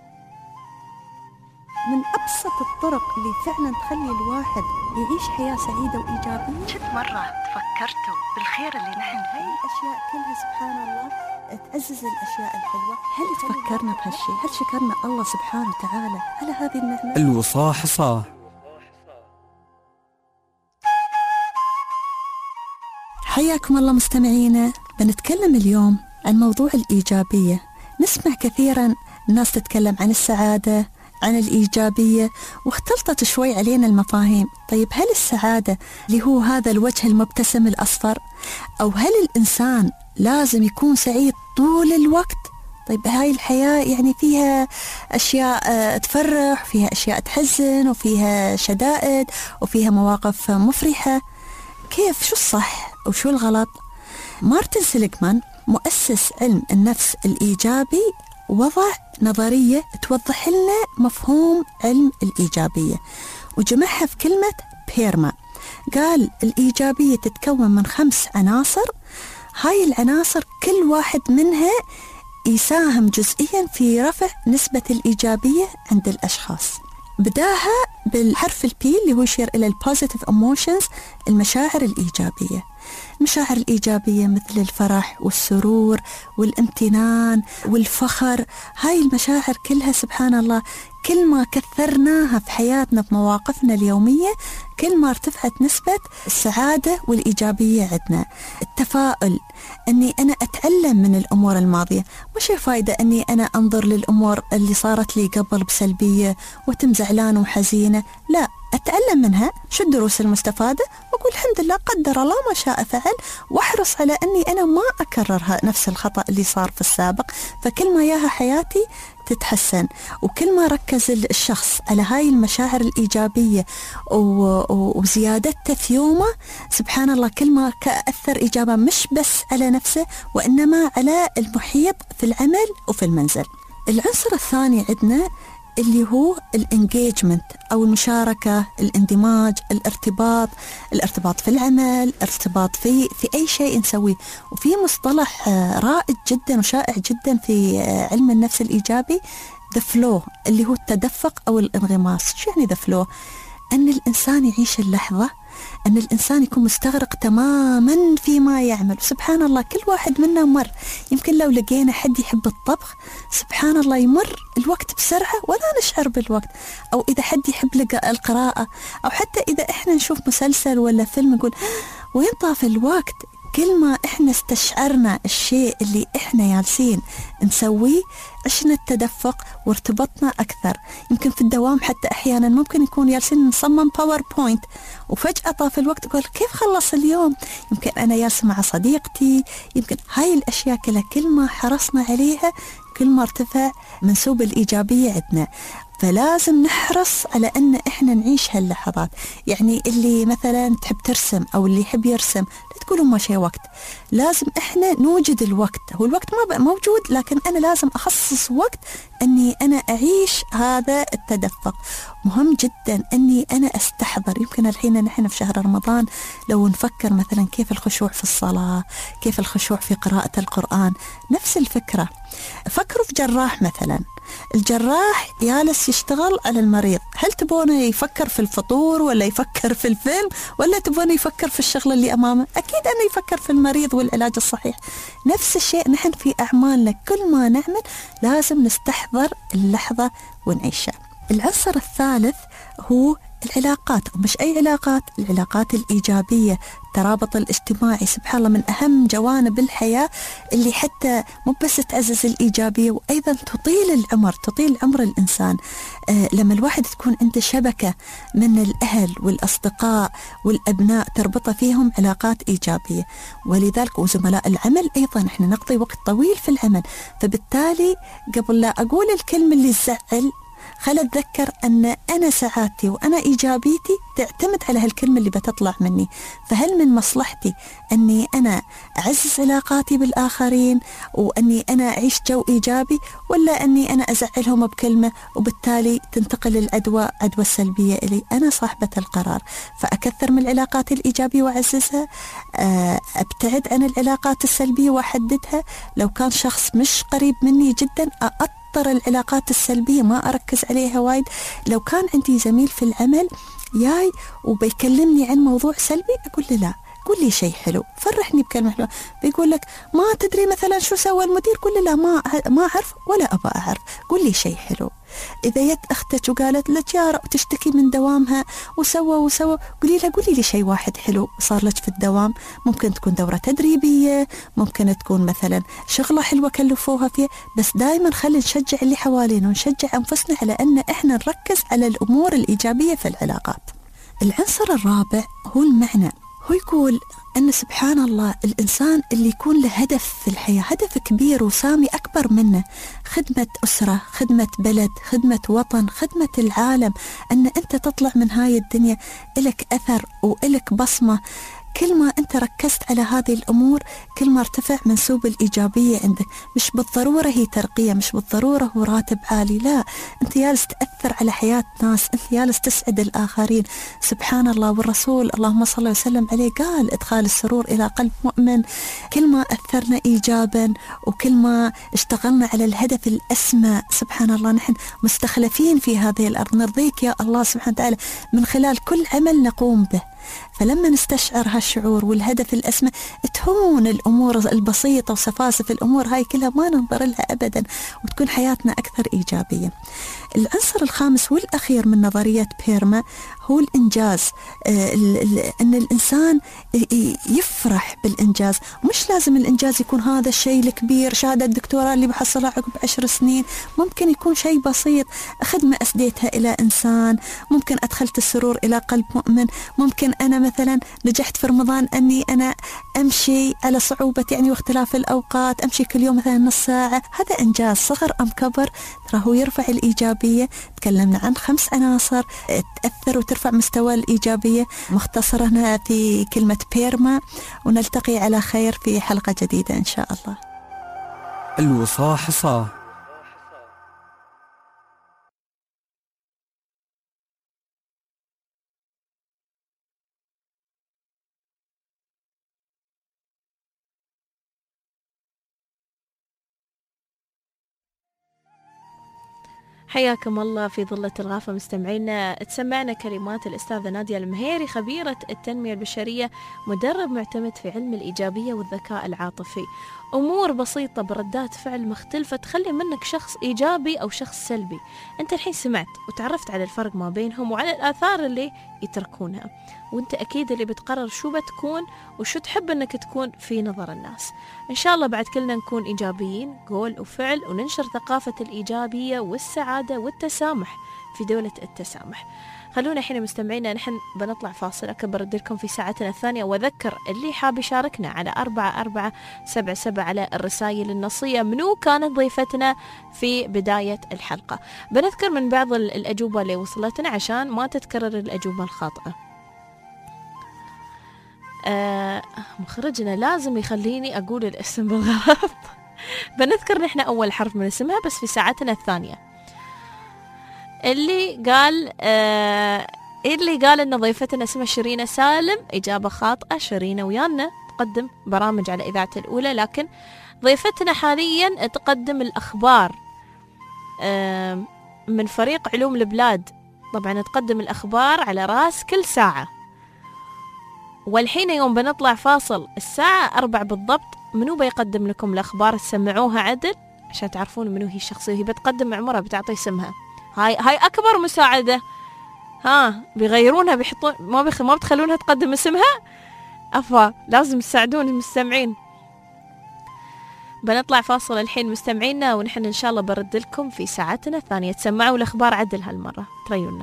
من أبسط الطرق اللي فعلا تخلي الواحد يعيش حياة سعيدة وإيجابية،
شد مرة فكرتوا بالخير اللي نحن
هاي الأشياء كلها سبحان الله نعزز الأشياء الحلوة. هل تفكرنا بهالشيء؟ هل شكرنا الله سبحانه وتعالى على هذه النعمة؟
الوصاح صاح.
حياكم الله مستمعينا. بنتكلم اليوم عن موضوع الإيجابية. نسمع كثيرا الناس تتكلم عن السعادة، عن الإيجابية، واختلطت شوي علينا المفاهيم. طيب هل السعادة اللي هو هذا الوجه المبتسم الأصفر، أو هل الإنسان لازم يكون سعيد طول الوقت؟ طيب هاي الحياة يعني فيها أشياء تفرح، فيها أشياء تحزن، وفيها شدائد، وفيها مواقف مفرحة. كيف؟ شو الصح وشو الغلط؟ مارتن سيليغمان مؤسس علم النفس الإيجابي وضع نظرية توضح لنا مفهوم علم الإيجابية، وجمعها في كلمة بيرما. قال الإيجابية تتكون من خمس عناصر. هاي العناصر كل واحد منها يساهم جزئيا في رفع نسبة الإيجابية عند الأشخاص. بداها بالحرف البي اللي هو يشير إلى البوزيتيف ايموشنز، المشاعر الإيجابية. المشاعر الإيجابية مثل الفرح والسرور والامتنان والفخر. هاي المشاعر كلها سبحان الله كل ما كثرناها في حياتنا في مواقفنا اليومية كل ما ارتفعت نسبة السعادة والإيجابية عندنا. التفاؤل، أني أنا أتعلم من الأمور الماضية، مش فايدة أني أنا أنظر للأمور اللي صارت لي قبل بسلبية وتم زعلان وحزينة. لا، أتعلم منها شو الدروس المستفادة وأقول الحمد لله قدر الله ما شاء فعل، وأحرص على أني أنا ما أكررها نفس الخطأ اللي صار في السابق. فكل ما ياها حياتي تتحسن، وكل ما ركز الشخص على هاي المشاعر الإيجابية وزيادتها في يومه سبحان الله كل ما كأثر إيجابا مش بس على نفسه وإنما على المحيط في العمل وفي المنزل. العنصر الثاني عندنا اللي هو الانجيجمنت أو المشاركة، الاندماج، الارتباط، الارتباط في العمل، ارتباط في في أي شيء نسويه. وفي مصطلح رائد جدا وشائع جدا في علم النفس الإيجابي the flow اللي هو التدفق أو الانغماس. شو يعني the flow؟ أن الإنسان يعيش اللحظة، أن الإنسان يكون مستغرق تماما فيما يعمل. سبحان الله كل واحد منا مر، يمكن لو لقينا حد يحب الطبخ سبحان الله يمر الوقت بسرعة ولا نشعر بالوقت. أو إذا حد يحب لقى القراءة، أو حتى إذا إحنا نشوف مسلسل ولا فيلم نقول وين طاف الوقت. كل ما إحنا استشعرنا الشيء اللي إحنا جالسين نسويه عشنا التدفق وارتبطنا أكثر. يمكن في الدوام حتى أحيانا ممكن يكون جالسين نصمم باوربوينت وفجأة طاف الوقت أقول كيف خلص اليوم. يمكن أنا جالس مع صديقتي، يمكن هاي الأشياء كلها كل ما حرصنا عليها كل ما ارتفع منسوب الإيجابية عندنا. فلازم نحرص على أن إحنا نعيش هاللحظات. يعني اللي مثلا تحب ترسم أو اللي يحب يرسم لا تقولوا ما شيء وقت، لازم إحنا نوجد الوقت. هو الوقت ما بقى موجود لكن أنا لازم أخصص وقت أني أنا أعيش هذا التدفق. مهم جدا أني أنا أستحضر. يمكن الحين نحن في شهر رمضان لو نفكر مثلا كيف الخشوع في الصلاة، كيف الخشوع في قراءة القرآن، نفس الفكرة. فكروا في جراح مثلا، الجراح جالس يشتغل على المريض، هل تبونه يفكر في الفطور ولا يفكر في الفيلم ولا تبونه يفكر في الشغل اللي أمامه؟ أكيد أنه يفكر في المريض والعلاج الصحيح. نفس الشيء نحن في أعمالنا كل ما نعمل لازم نستحضر اللحظة ونعيشها. العنصر الثالث هو العلاقات، ومش أي علاقات، العلاقات الإيجابية، الترابط الاجتماعي. سبحان الله من أهم جوانب الحياة اللي حتى مو بس تعزز الإيجابية وأيضا تطيل العمر، تطيل عمر الإنسان. آه لما الواحد تكون عنده شبكة من الأهل والأصدقاء والأبناء تربط فيهم علاقات إيجابية. ولذلك وزملاء العمل أيضا إحنا نقضي وقت طويل في العمل، فبالتالي قبل لا أقول الكلمة اللي تزعل خل أتذكر أن أنا سعادتي وأنا إيجابيتي تعتمد على هالكلمة اللي بتطلع مني. فهل من مصلحتي أني أنا أعزز علاقاتي بالآخرين وأني أنا أعيش جو إيجابي، ولا أني أنا أزعلهم بكلمة وبالتالي تنتقل العدوى عدوى السلبية إلي؟ أنا صاحبة القرار. فأكثر من العلاقات الإيجابية وأعززها، أبتعد عن العلاقات السلبية وأحددها. لو كان شخص مش قريب مني جدا أقطع العلاقات السلبية ما أركز عليها وايد. لو كان عندي زميل في العمل جاي وبيكلمني عن موضوع سلبي أقول له لا، قول لي شيء حلو، فرحني بكلمة حلوة. بيقول لك ما تدري مثلا شو سوى المدير، قول له لا ما ما أعرف ولا أبى أعرف، قول لي شيء حلو. إذا جت أختك وقالت لك يا رب تشتكي من دوامها وسوى وسوى، قولي لها قولي لي شيء واحد حلو صار لك في الدوام. ممكن تكون دورة تدريبية، ممكن تكون مثلا شغلة حلوة كلفوها فيها، بس دائما خلي نشجع اللي حوالينا ونشجع أنفسنا على أن إحنا نركز على الأمور الإيجابية في العلاقات. العنصر الرابع هو المعنى. هو يقول أن سبحان الله الإنسان اللي يكون له هدف في الحياة، هدف كبير وسامي أكبر منه، خدمة أسرة، خدمة بلد، خدمة وطن، خدمة العالم، أن أنت تطلع من هاي الدنيا إلك أثر وإلك بصمة. كل ما أنت ركزت على هذه الأمور كل ما ارتفع منسوب الإيجابية عندك. مش بالضرورة هي ترقية، مش بالضرورة هو راتب عالي، لا، أنت جالس تأثر على حياة ناس، أنت جالس تسعد الآخرين. سبحان الله، والرسول اللهم صل وسلم عليه قال إدخال السرور إلى قلب مؤمن. كل ما أثرنا إيجابا وكل ما اشتغلنا على الهدف الأسمى، سبحان الله نحن مستخلفين في هذه الأرض، نرضيك يا الله سبحانه وتعالى من خلال كل عمل نقوم به. فلما نستشعر هالشعور والهدف الأسمى تهون الأمور البسيطة وسفاسف الأمور هاي كلها ما ننظر لها أبدا، وتكون حياتنا أكثر إيجابية. العنصر الخامس والأخير من نظرية بيرما هو الإنجاز. آه أن الإنسان يفرح بالإنجاز، مش لازم الإنجاز يكون هذا الشيء الكبير، شهادة الدكتوراه اللي بحصلها عقب عشر سنين. ممكن يكون شيء بسيط، خدمة أسديتها إلى إنسان، ممكن أدخلت السرور إلى قلب مؤمن، ممكن أنا مثلا نجحت في رمضان أني أنا أمشي على صعوبة يعني واختلاف الأوقات، أمشي كل يوم مثلا نص ساعة. هذا إنجاز صغر أم كبر، ترى هو يرفع الإيجابية. تكلمنا عن خمس عناصر تأثر وترفع مستوى الإيجابية مختصرة في كلمة بيرما، ونلتقي على خير في حلقة جديدة إن شاء الله.
الوصاة حصاه.
حياكم الله في ظلة الغافة مستمعينا. تسمعنا كلمات الأستاذة نادية المهيري، خبيرة التنمية البشرية، مدرب معتمد في علم الإيجابية والذكاء العاطفي. أمور بسيطة بردات فعل مختلفة تخلي منك شخص إيجابي أو شخص سلبي. أنت الحين سمعت وتعرفت على الفرق ما بينهم وعلى الآثار اللي يتركونها، وأنت أكيد اللي بتقرر شو بتكون وشو تحب أنك تكون في نظر الناس. إن شاء الله بعد كلنا نكون إيجابيين قول وفعل، وننشر ثقافة الإيجابية والسعادة والتسامح في دولة التسامح. خلونا حين مستمعينا نحن بنطلع فاصل، أكبر لكم في ساعتنا الثانية، وذكر اللي حاب يشاركنا على أربعة أربعة سبعة سبعة على الرسائل النصية منو كانت ضيفتنا في بداية الحلقة. بنذكر من بعض الأجوبة اللي وصلتنا عشان ما تتكرر الأجوبة الخاطئة. آه مخرجنا لازم يخليني أقول الاسم بالغلط. بنذكر نحن أول حرف من اسمها بس في ساعتنا الثانية. اللي قال آه اللي قال ان ضيفتنا اسمها شيرين سالم، اجابه خاطئه. شيرين ويانا تقدم برامج على اذاعه الاولى، لكن ضيفتنا حاليا تقدم الاخبار آه من فريق علوم البلاد. طبعا تقدم الاخبار على راس كل ساعه. والحين يوم بنطلع فاصل الساعه أربعة بالضبط، منو بيقدم لكم الاخبار؟ تسمعوها عدل عشان تعرفون منو هي الشخصيه. هي بتقدم عمرها، بتعطي اسمها. هاي هاي أكبر مساعدة. ها بيغيرونها، بيحطون ما بيخ ما بتخلونها تقدم اسمها. أفا لازم تساعدون المستمعين. بنطلع فاصل الحين مستمعينا، ونحن إن شاء الله برد لكم في ساعتنا الثانية. تسمعوا الأخبار عدل هالمرة، تريونا.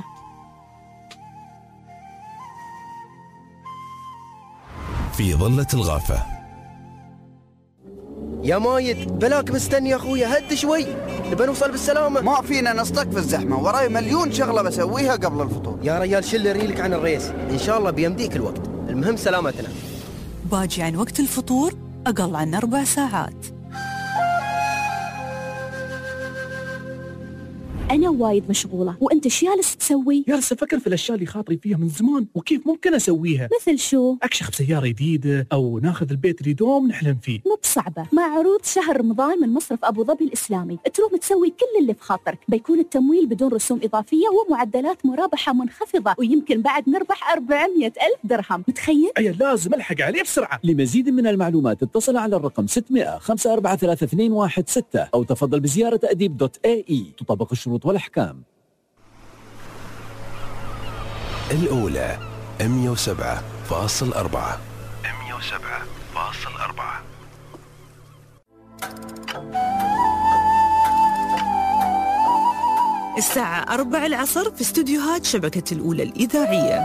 في ظلة الغافة.
يا مايد بلاك مستني يا اخويا، هد شوي نبى نوصل بالسلامة.
ما فينا نصطك في الزحمة، وراي مليون شغلة بسويها قبل الفطور.
يا ريال شل ريلك عن الريس، ان شاء الله بيمديك الوقت، المهم سلامتنا.
باجي عن وقت الفطور أقل عن أربع ساعات.
أنا وايد مشغولة، وأنت شو جالس تسوي؟
جالس أفكر في الأشياء اللي خاطري فيها من زمان وكيف ممكن أسويها.
مثل شو؟
أكشخ بسيارة جديدة أو ناخذ البيت اللي دوم نحلم فيه.
مو بصعبة، مع عروض شهر رمضان من مصرف أبو ظبي الإسلامي تروم تسوي كل اللي في خاطرك. بيكون التمويل بدون رسوم إضافية ومعدلات مرابحة منخفضة، ويمكن بعد نربح أربعمية ألف درهم. متخيل؟
أي لازم ألحق عليه بسرعة.
لمزيد من المعلومات اتصل على الرقم ستمائة خمسة أربعة ثلاثة اثنين واحد ستة أو تفضل بزيارة أديب دوت اي اي. تطبق الشروط والأحكام.
الأولى مئة وسبعة فاصل أربعة مئة وسبعة فاصل أربعة.
الساعة أربع العصر في استوديوهات شبكة الأولى الإذاعية.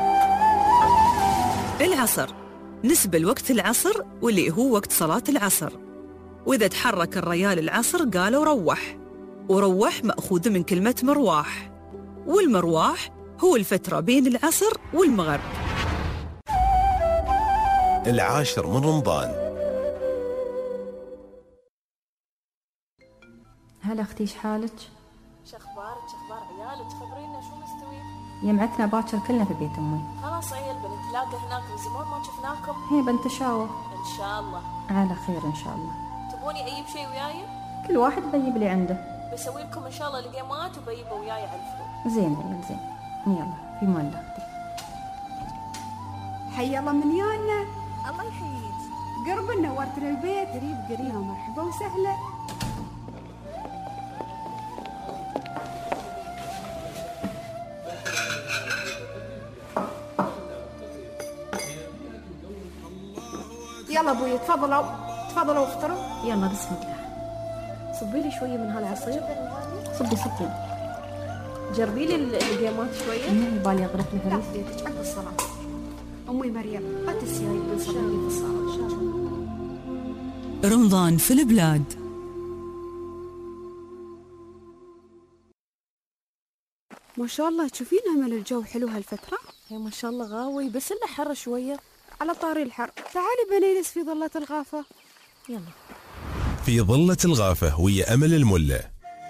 العصر نسبة لوقت العصر واللي هو وقت صلاة العصر، وإذا تحرك الريال العصر قالوا روح، وروح مأخوذ من كلمة مرواح، والمرواح هو الفترة بين العصر والمغرب.
العاشر من رمضان.
هلا أختي، إيش حالك؟
شو أخبارك؟ شو أخبار عيالك؟ خبرينا شو مستوي؟
يمعتنا باكر كلنا في بيت أمي.
خلاص عيال بنتلاقى هناك، من زمان ما شفناكم.
هي بنتشاور
إن شاء الله
على خير إن شاء الله.
تبوني أجيب شيء وياي؟
كل واحد بيجيب اللي عنده.
بسوي لكم إن شاء الله الجيمات وبيجيبوا وياي على الفطور.
زين عيال زين، يلا في مان الله أختي.
حي الله من يانا. الله يحييك. قرب نورت البيت. قريب قريب. مرحبا وسهلا. يلا ابوي تفضلوا تفضلوا افطروا.
يلا بسم الله.
صبي لي شويه من هالعصير.
صبي صبي.
جربي لي الجيمات شويه.
من بالي اغرف الهريس.
لا بيتك عند الصلاه. امي مريم لا تنسيني بنصلي في الصلاه ان شاء الله.
رمضان في البلاد.
ما شاء الله تشوفين همل الجو حلو هالفترة.
يا ما شاء الله غاوي، بس إلا حر شوية.
على طاري الحر، تعالي بنجلس في ظلة الغافة.
يلا.
في ظلة الغافة ويا أمل الملة.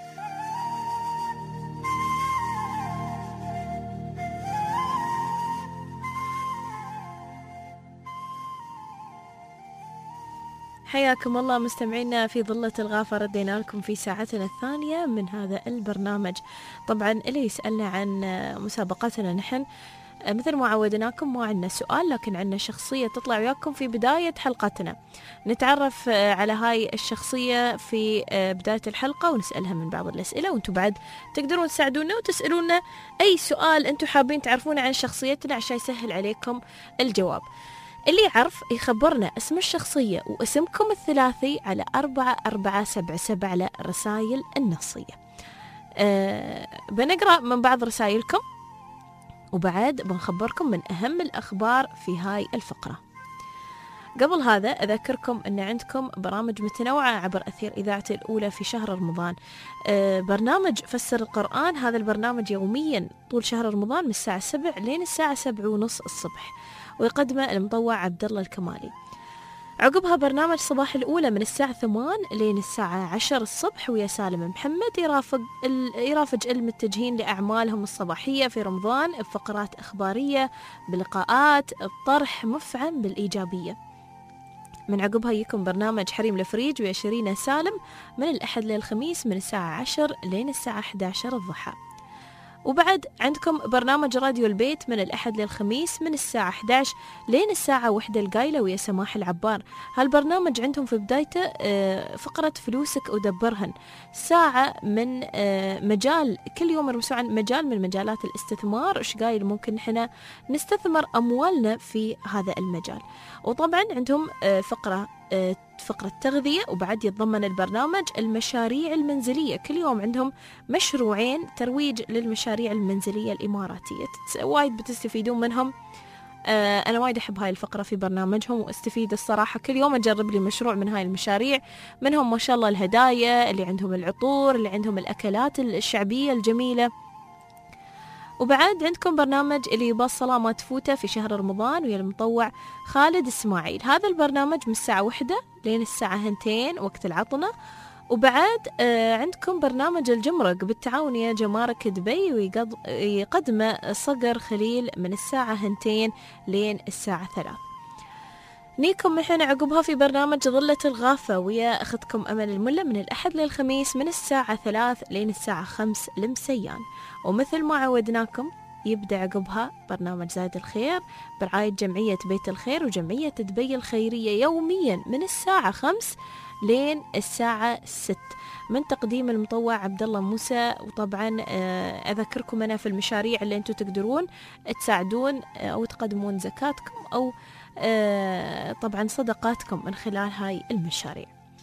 حياكم الله مستمعينا في ظلة الغافة. ردينا لكم في ساعتنا الثانية من هذا البرنامج. طبعا اللي يسألنا عن مسابقتنا نحن مثل ما عودناكم ما عندنا سؤال، لكن عندنا شخصية تطلع وياكم في بداية حلقتنا. نتعرف على هاي الشخصية في بداية الحلقة ونسألها من بعض الأسئلة، وانتم بعد تقدرون تساعدونا وتسألونا أي سؤال انتم حابين تعرفونه عن شخصيتنا عشان يسهل عليكم الجواب. اللي يعرف يخبرنا اسم الشخصية واسمكم الثلاثي على أربعة أربعة سبعة سبعة على الرسائل النصية. أه بنقرأ من بعض رسائلكم وبعد بنخبركم من أهم الأخبار في هاي الفقرة. قبل هذا أذكركم أن عندكم برامج متنوعة عبر أثير إذاعتي الأولى في شهر رمضان. أه برنامج فسر القرآن، هذا البرنامج يوميا طول شهر رمضان من الساعة سبع لين الساعة سبع ونص الصبح، ويقدمه المطوع عبد الله الكمالي. عقبها برنامج صباح الأولى من الساعة ثمان لين الساعة عشر الصبح ويا سالم محمد، يرافق يرافق المتجهين لأعمالهم الصباحية في رمضان بفقرات إخبارية بلقاءات بطرح مفعم بالإيجابية. من عقبها يكون برنامج حريم الفريج ويا شيرين سالم من الأحد للخميس من الساعة عشر لين الساعة إحدى عشر الضحى. وبعد عندكم برنامج راديو البيت من الأحد للخميس من الساعة إحدى عشر لين الساعة واحدة القايلة ويا سماح العبار. هالبرنامج عندهم في بدايته فقرة فلوسك ودبرهن، ساعة من مجال كل يوم يرمسوا عن مجال من مجالات الاستثمار، إيش قايل ممكن إحنا نستثمر أموالنا في هذا المجال. وطبعا عندهم فقرة فقرة تغذية، وبعد يتضمن البرنامج المشاريع المنزلية، كل يوم عندهم مشروعين ترويج للمشاريع المنزلية الإماراتية، وايد بتستفيدون منهم. آه أنا وايد أحب هاي الفقرة في برنامجهم واستفيد الصراحة، كل يوم أجرب لي مشروع من هاي المشاريع، منهم ما شاء الله الهدايا اللي عندهم، العطور اللي عندهم، الأكلات الشعبية الجميلة. وبعد عندكم برنامج اللي يبغى الصلاة ما تفوته في شهر رمضان ويا المطوع خالد إسماعيل. هذا البرنامج من الساعة واحدة لين الساعة هنتين وقت العطنة، وبعد آه عندكم برنامج الجمرك بالتعاون يا جمارك دبي، ويقدمه صقر خليل من الساعة هنتين لين الساعة ثلاث. نيكم الحين عقبها في برنامج ظلة الغافة ويا أخذكم أمل الملة من الأحد للخميس من الساعة ثلاث لين الساعة خمس المسيان. ومثل ما عودناكم يبدأ عقبها برنامج زايد الخير برعاية جمعية بيت الخير وجمعية دبي الخيرية يوميا من الساعة خمس لين الساعة ست من تقديم المطوع عبد الله موسى. وطبعا أذكركم أنا في المشاريع اللي أنتم تقدرون تساعدون أو تقدمون زكاتكم أو طبعا صدقاتكم من خلال هاي المشاريع.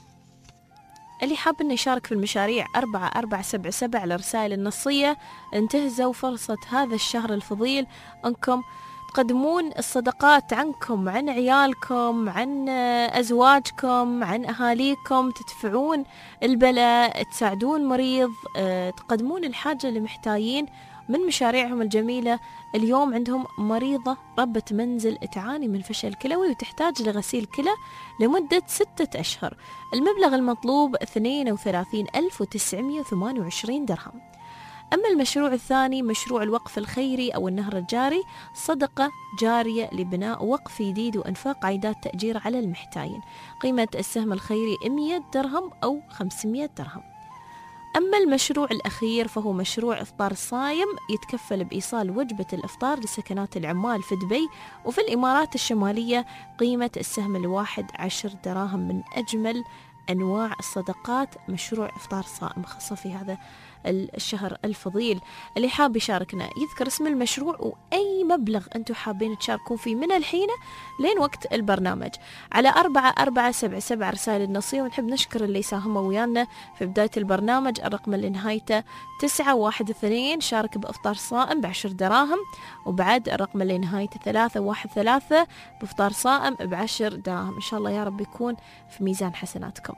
اللي حاب انه يشارك في المشاريع أربعة أربعة سبعة سبعة على الرسائل النصية. انتهزوا فرصة هذا الشهر الفضيل انكم تقدمون الصدقات عنكم، عن عيالكم، عن أزواجكم، عن أهاليكم، تدفعون البلاء، تساعدون مريض، تقدمون الحاجة اللي محتاجين من مشاريعهم الجميلة. اليوم عندهم مريضة ربة منزل تعاني من فشل كلوي وتحتاج لغسيل كلى لمدة ستة أشهر. المبلغ المطلوب اثنين وثلاثين ألف وتسعمائة وثمانية وعشرين درهم. أما المشروع الثاني مشروع الوقف الخيري أو النهر الجاري، صدقة جارية لبناء وقف جديد وإنفاق عائدات تأجير على المحتاجين. قيمة السهم الخيري مئة درهم أو خمسمائة درهم. أما المشروع الأخير فهو مشروع إفطار الصايم، يتكفل بإيصال وجبة الإفطار لسكنات العمال في دبي وفي الإمارات الشمالية. قيمة السهم الواحد عشر دراهم. من أجمل أنواع الصدقات مشروع إفطار صائم خاصة في هذا الشهر الفضيل. اللي حاب يشاركنا يذكر اسم المشروع وأي مبلغ أنتم حابين تشاركون فيه من الحين لين وقت البرنامج على أربعة أربعة سبعة سبعة رسائل النصية. ونحب نشكر اللي ساهموا ويانا في بداية البرنامج. الرقم اللي نهايته تسعة واحد اثنين شارك بإفطار صائم بعشر دراهم، وبعد الرقم اللي نهايته ثلاثة واحد ثلاثة بإفطار صائم بعشر دراهم. إن شاء الله يا رب يكون في ميزان حسناتكم.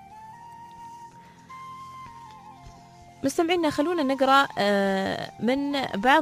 مستمعينا خلونا نقرأ من بعض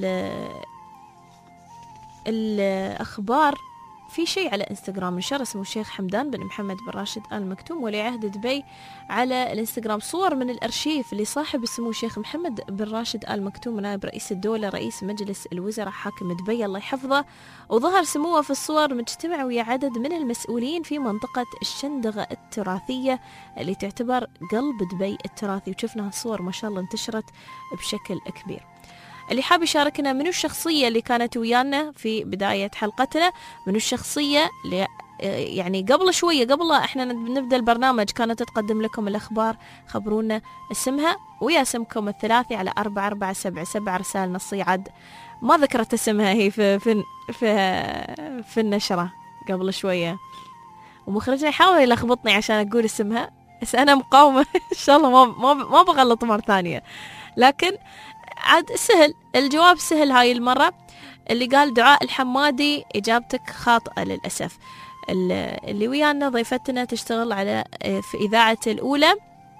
الأخبار. في شيء على انستغرام نشر اسمه الشيخ حمدان بن محمد بن راشد آل مكتوم ولي عهد دبي على الانستغرام صور من الأرشيف لصاحب سمو الشيخ محمد بن راشد آل مكتوم نائب رئيس الدولة رئيس مجلس الوزراء حاكم دبي الله يحفظه. وظهر سموه في الصور مجتمع ويا عدد من المسؤولين في منطقة الشندغة التراثية اللي تعتبر قلب دبي التراثي، وشفنا الصور ما شاء الله انتشرت بشكل كبير. اللي حاب يشاركنا منو الشخصية اللي كانت ويانا في بداية حلقتنا، منو الشخصية اللي يعني قبل شوية قبل احنا نبدأ البرنامج كانت تقدم لكم الأخبار، خبرونا اسمها ويا اسمكم الثلاثي على أربعة أربعة سبعة سبعة رسالة نصية. عاد ما ذكرت اسمها هي في في في, في النشرة قبل شوية، ومخرجنا يحاول يلخبطني عشان أقول اسمها، بس أنا مقاومة إن شاء الله ما ما ما بغلط مرة ثانية. لكن عاد سهل الجواب، سهل هاي المرة. اللي قال دعاء الحمادي إجابتك خاطئة للأسف. اللي ويانا ضيفتنا تشتغل على في إذاعة الأولى،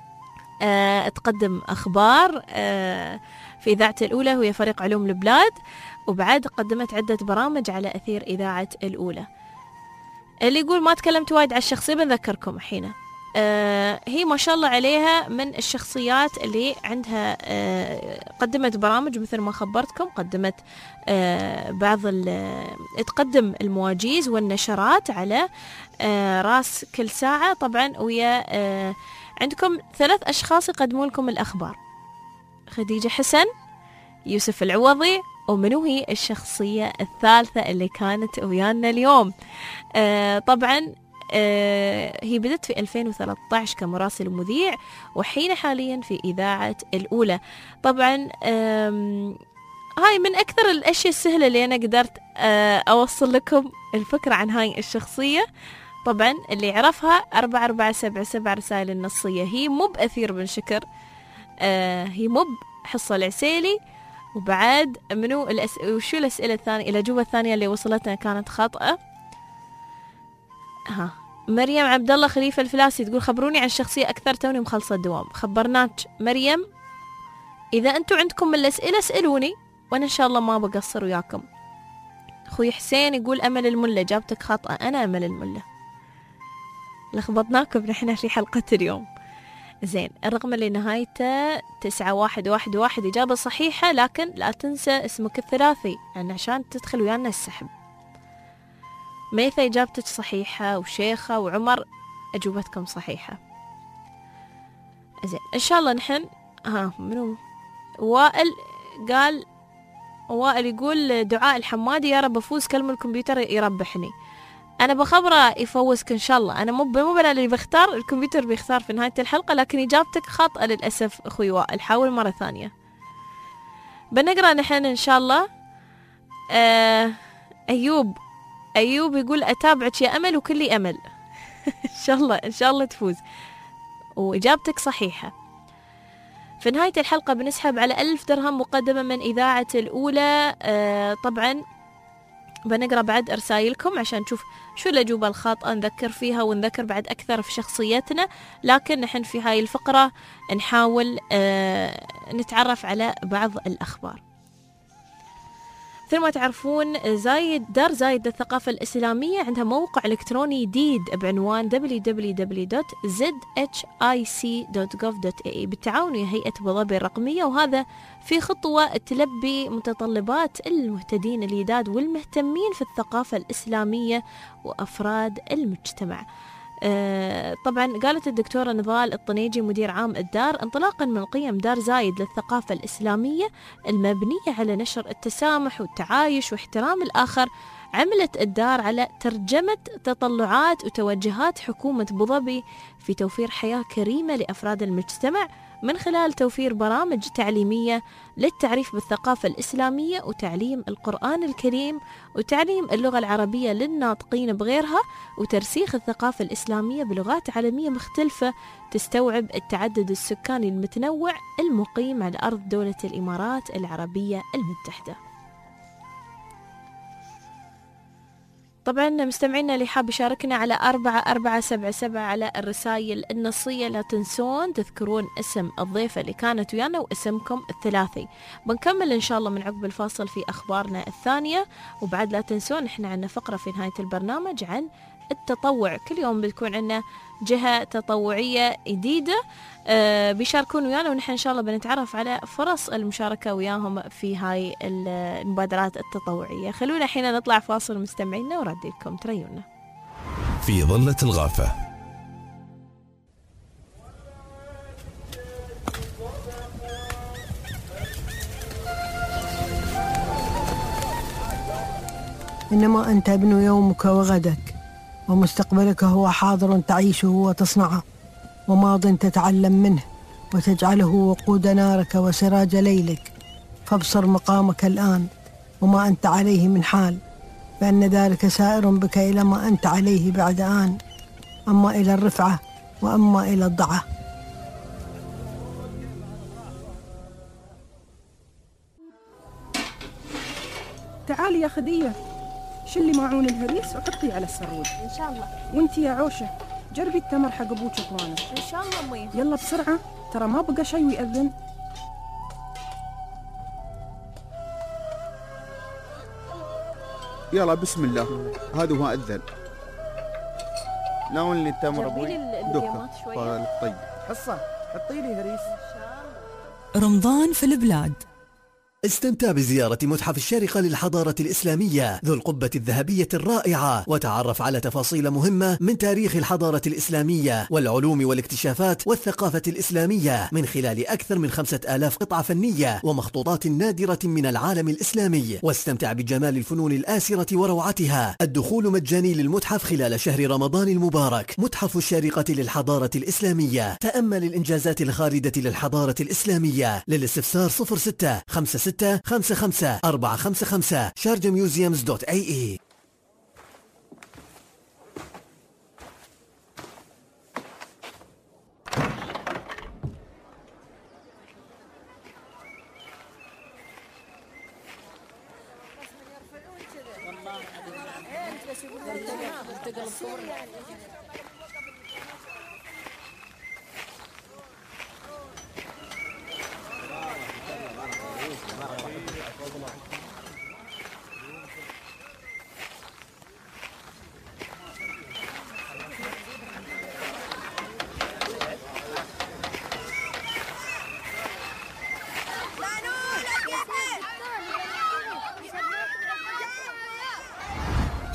أه تقدم أخبار أه في إذاعة الأولى وهي فريق علوم البلاد، وبعد قدمت عدة برامج على أثير إذاعة الأولى. اللي يقول ما تكلمت وايد على الشخصية بنذكركم الحين. آه هي ما شاء الله عليها من الشخصيات اللي عندها آه قدمت برامج مثل ما خبرتكم، قدمت آه بعض تقدم المواجيز والنشرات على آه راس كل ساعة. طبعا ويا آه عندكم ثلاث أشخاص يقدمون لكم الأخبار، خديجة حسن، يوسف العوضي، ومنو هي الشخصية الثالثة اللي كانت ويانا اليوم. آه طبعا آه هي بدت في ألفين وثلاثة عشر كمراسل ومذيع، وحين حاليا في إذاعة الأولى. طبعا هاي من أكثر الأشياء السهلة اللي أنا قدرت آه أوصل لكم الفكرة عن هاي الشخصية. طبعا اللي يعرفها أربعة أربعة سبعة سبعة رسائل النصية. هي مو بأثير بن شكر، آه هي مو بحصة العسيلي، وبعد منو الأس... وشو الأسئلة الثانية الأجوبة الثانية اللي وصلتنا كانت خاطئة. ها مريم عبد الله خليفة الفلاسي تقول خبروني عن شخصية أكثر توني مخلصة الدوام. خبرناك مريم، إذا أنتم عندكم من الأسئلة اسألوني وأنا إن شاء الله ما بقصر وياكم. أخوي حسين يقول أمل الملة، جابتك خاطئة، أنا أمل الملة، لخبطناكم نحن في حلقة اليوم. زين، الرقم اللي نهايته تسعة واحد واحد واحد إجابة صحيحة، لكن لا تنسى اسمك الثلاثي يعني عشان تدخل ويانا السحب. ميثا إجابتك صحيحة، وشيخة وعمر أجوبتكم صحيحة. زين إن شاء الله نحن ها منو وائل قال، وائل يقول دعاء الحمادي يا رب أفوز كلم الكمبيوتر يربحني. أنا بخبره يفوزك إن شاء الله. أنا مو مو أنا اللي بختار، الكمبيوتر بيختار في نهاية الحلقة، لكن إجابتك خاطئة للأسف أخوي وائل، حاول مرة ثانية. بنقرأ نحن إن شاء الله. آه أيوب أيوب يقول أتابعك يا أمل وكلي أمل. إن شاء الله إن شاء الله تفوز، وإجابتك صحيحة. في نهاية الحلقة بنسحب على ألف درهم مقدمة من إذاعة الأولى. آه طبعا بنقرأ بعد رسائلكم عشان نشوف شو الأجوبة الخاطئة نذكر فيها، ونذكر بعد أكثر في شخصيتنا. لكن نحن في هاي الفقرة نحاول آه نتعرف على بعض الأخبار. مثل ما تعرفون زايد دار زايد للثقافة الإسلامية عندها موقع إلكتروني جديد بعنوان دبليو دبليو دبليو دوت زد اتش اي سي دوت جوف دوت اي بالتعاون ويا هيئة أبو ظبي الرقمية، وهذا في خطوة تلبي متطلبات المهتدين الجداد والمهتمين في الثقافة الإسلامية وأفراد المجتمع. آه طبعا قالت الدكتورة نضال الطنيجي مدير عام الدار انطلاقا من قيم دار زايد للثقافة الإسلامية المبنية على نشر التسامح والتعايش واحترام الآخر، عملت الدار على ترجمة تطلعات وتوجهات حكومة أبو ظبي في توفير حياة كريمة لأفراد المجتمع من خلال توفير برامج تعليمية للتعريف بالثقافة الإسلامية وتعليم القرآن الكريم وتعليم اللغة العربية للناطقين بغيرها، وترسيخ الثقافة الإسلامية بلغات عالمية مختلفة تستوعب التعدد السكاني المتنوع المقيم على أرض دولة الإمارات العربية المتحدة. طبعا مستمعينا اللي حاب يشاركنا على أربعة أربعة سبعة سبعة على الرسائل النصية، لا تنسون تذكرون اسم الضيفة اللي كانت ويانا واسمكم الثلاثي. بنكمل إن شاء الله من عقب الفاصل في أخبارنا الثانية، وبعد لا تنسون إحنا عنا فقرة في نهاية البرنامج عن التطوع. كل يوم بتكون عنا جهة تطوعية جديدة أه بيشاركون ويانا، ونحن إن شاء الله بنتعرف على فرص المشاركة وياهم في هاي المبادرات التطوعية. خلونا حين نطلع فاصل مستمعينا وردي لكم تريونا
في ظلة الغافة.
إنما أنت ابن يومك وغدك، ومستقبلك هو حاضر تعيشه وتصنعه، وماض تتعلم منه وتجعله وقود نارك وسراج ليلك. فابصر مقامك الآن وما أنت عليه من حال، بأن ذلك سائر بك إلى ما أنت عليه بعد آن، أما إلى الرفعة وأما إلى الضعة.
تعالي يا خدية، شلي معون الهريس وحطيه على السرود.
إن شاء الله.
وانتي يا عوشة جربي التمر حق أبوك وإخوانك.
إن شاء الله أمي.
يلا بسرعة، ترى ما بقى شي ويأذن.
يلا بسم الله، هذا هو أذن. ناولني لي التمر أبوي.
القيامات شوية.
طيب
حصة حطي لي هريس.
رمضان في البلاد.
استمتع بزيارة متحف الشارقة للحضارة الإسلامية ذو القبة الذهبية الرائعة، وتعرف على تفاصيل مهمة من تاريخ الحضارة الإسلامية والعلوم والاكتشافات والثقافة الإسلامية من خلال أكثر من خمسة آلاف قطعة فنية ومخطوطات نادرة من العالم الإسلامي. واستمتع بجمال الفنون الآسرة وروعتها. الدخول مجاني للمتحف خلال شهر رمضان المبارك. متحف الشارقة للحضارة الإسلامية. تأمل الإنجازات الخالدة للحضارة الإسلامية. للاستفسار صفر ستة خمسة ستة خمسة خمسة أربعة خمسة خمسة شارجة ميوزيومز دوت اي اي.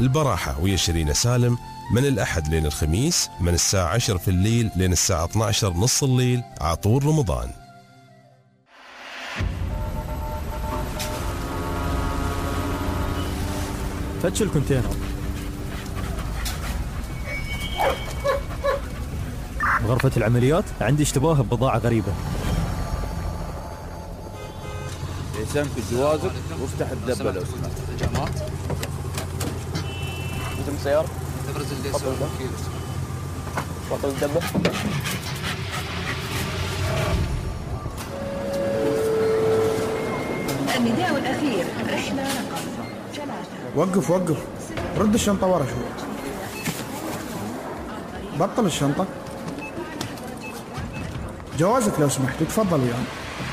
البراحة ويا شيرين سالم من الأحد لين الخميس من الساعة عشرة في الليل لين الساعة اثني عشر نص الليل عطور رمضان.
فتش الكونتينر. غرفة العمليات عندي اشتباه ببضاعة غريبة.
سمك جوازك وافتح الدبة لو سمحت.
انت سيارة؟ ابرز الليس بطل الدبة.
النداء الأخير رحلة رقم ثلاثة.
وقف وقف رد الشنطة ورا شوي. بطل الشنطة. جوازك لو سمحت تفضل ويانا.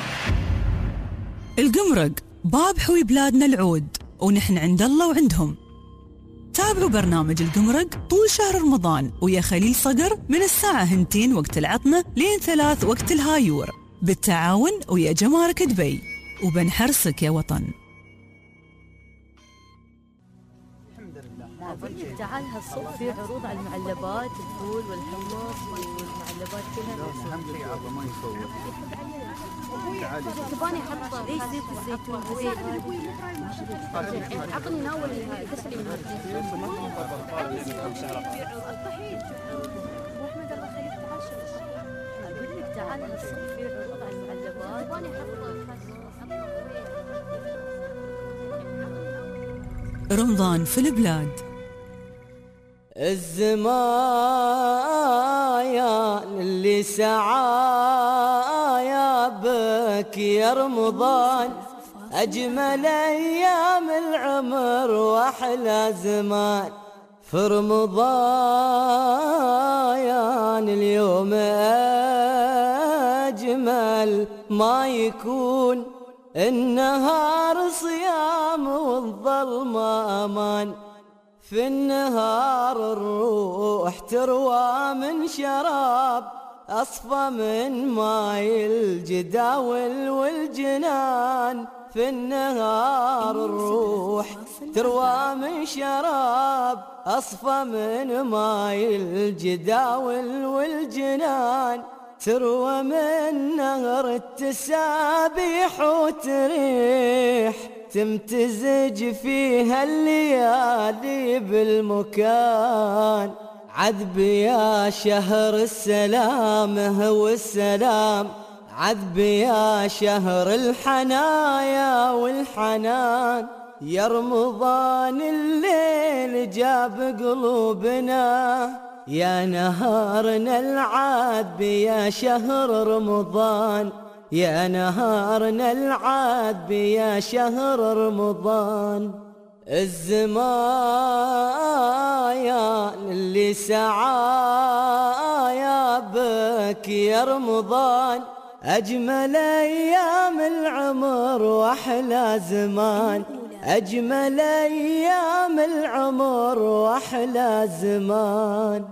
القمرق باب حوي بلادنا العود ونحن عند الله وعندهم. تابعوا برنامج القمرق طول شهر رمضان ويا خليل صقر من الساعة هنتين وقت العطنة لين ثلاث وقت الهايور بالتعاون ويا جمارك دبي وبنحرصك يا وطن.
تعال هالصبح في عروض على المعلبات الفول والحمص والمعلبات كلها.
ما يصور.
تباني احط ليش زيت الزيتون زيت عطني ناول هاي كسري من اقول لك تعال هالصبح في عروض على المعلبات تباني احط
رمضان في البلاد.
الزمايا اللي سعايا بك يا رمضان أجمل أيام العمر وأحلى زمان في رمضان اليوم أجمل ما يكون النهار صيام والظلمة أمان في النهار الروح تروى من شراب أصفى من ماي الجداول والجنان في النهار الروح تروى من شراب أصفى من ماي الجداول والجنان تروى من نهر التسابيح وتريح تمتزج فيها الليالي بالمكان عذب يا شهر السلام هو السلام عذب يا شهر الحنايا والحنان يا رمضان الليل جاب قلوبنا يا نهارنا العذب يا شهر رمضان يا نهارنا العذب يا شهر رمضان الزمايا اللي سعايا بك يا رمضان أجمل أيام العمر وأحلى زمان أجمل أيام العمر وأحلى زمان.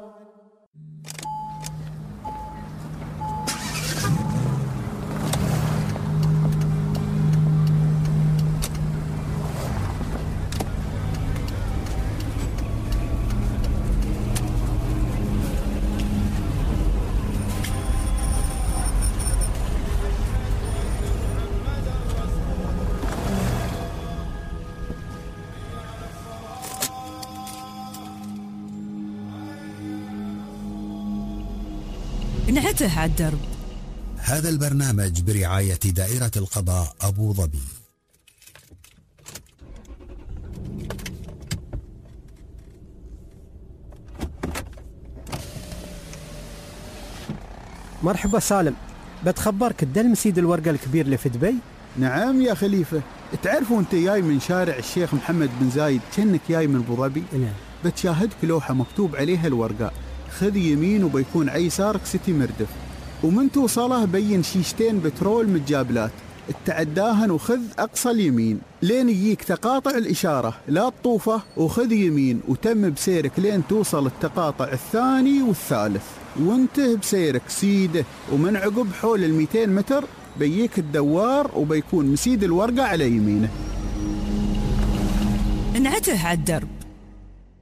انعته على الدرب.
هذا البرنامج برعاية دائرة القضاء أبو ظبي.
مرحبا سالم، بتخبرك الدلم سيد الورقة الكبير اللي في دبي؟
نعم يا خليفة، تعرفوا انت جاي من شارع الشيخ محمد بن زايد كأنك جاي من ابو ظبي.
نعم.
بتشاهدك لوحة مكتوب عليها الورقة، خذ يمين وبيكون على يسارك ستي مردف، ومن توصله بين شيشتين بترول متجابلات، اتعداهن وخذ اقصى اليمين لين يجيك تقاطع الاشاره، لا تطوفه وخذ يمين وتم بسيرك لين توصل التقاطع الثاني والثالث، وانتهي بسيرك سيده، ومن عقب حول الميتين متر بيك الدوار وبيكون مسيد الورقه على يمينه.
انعته على الدرب.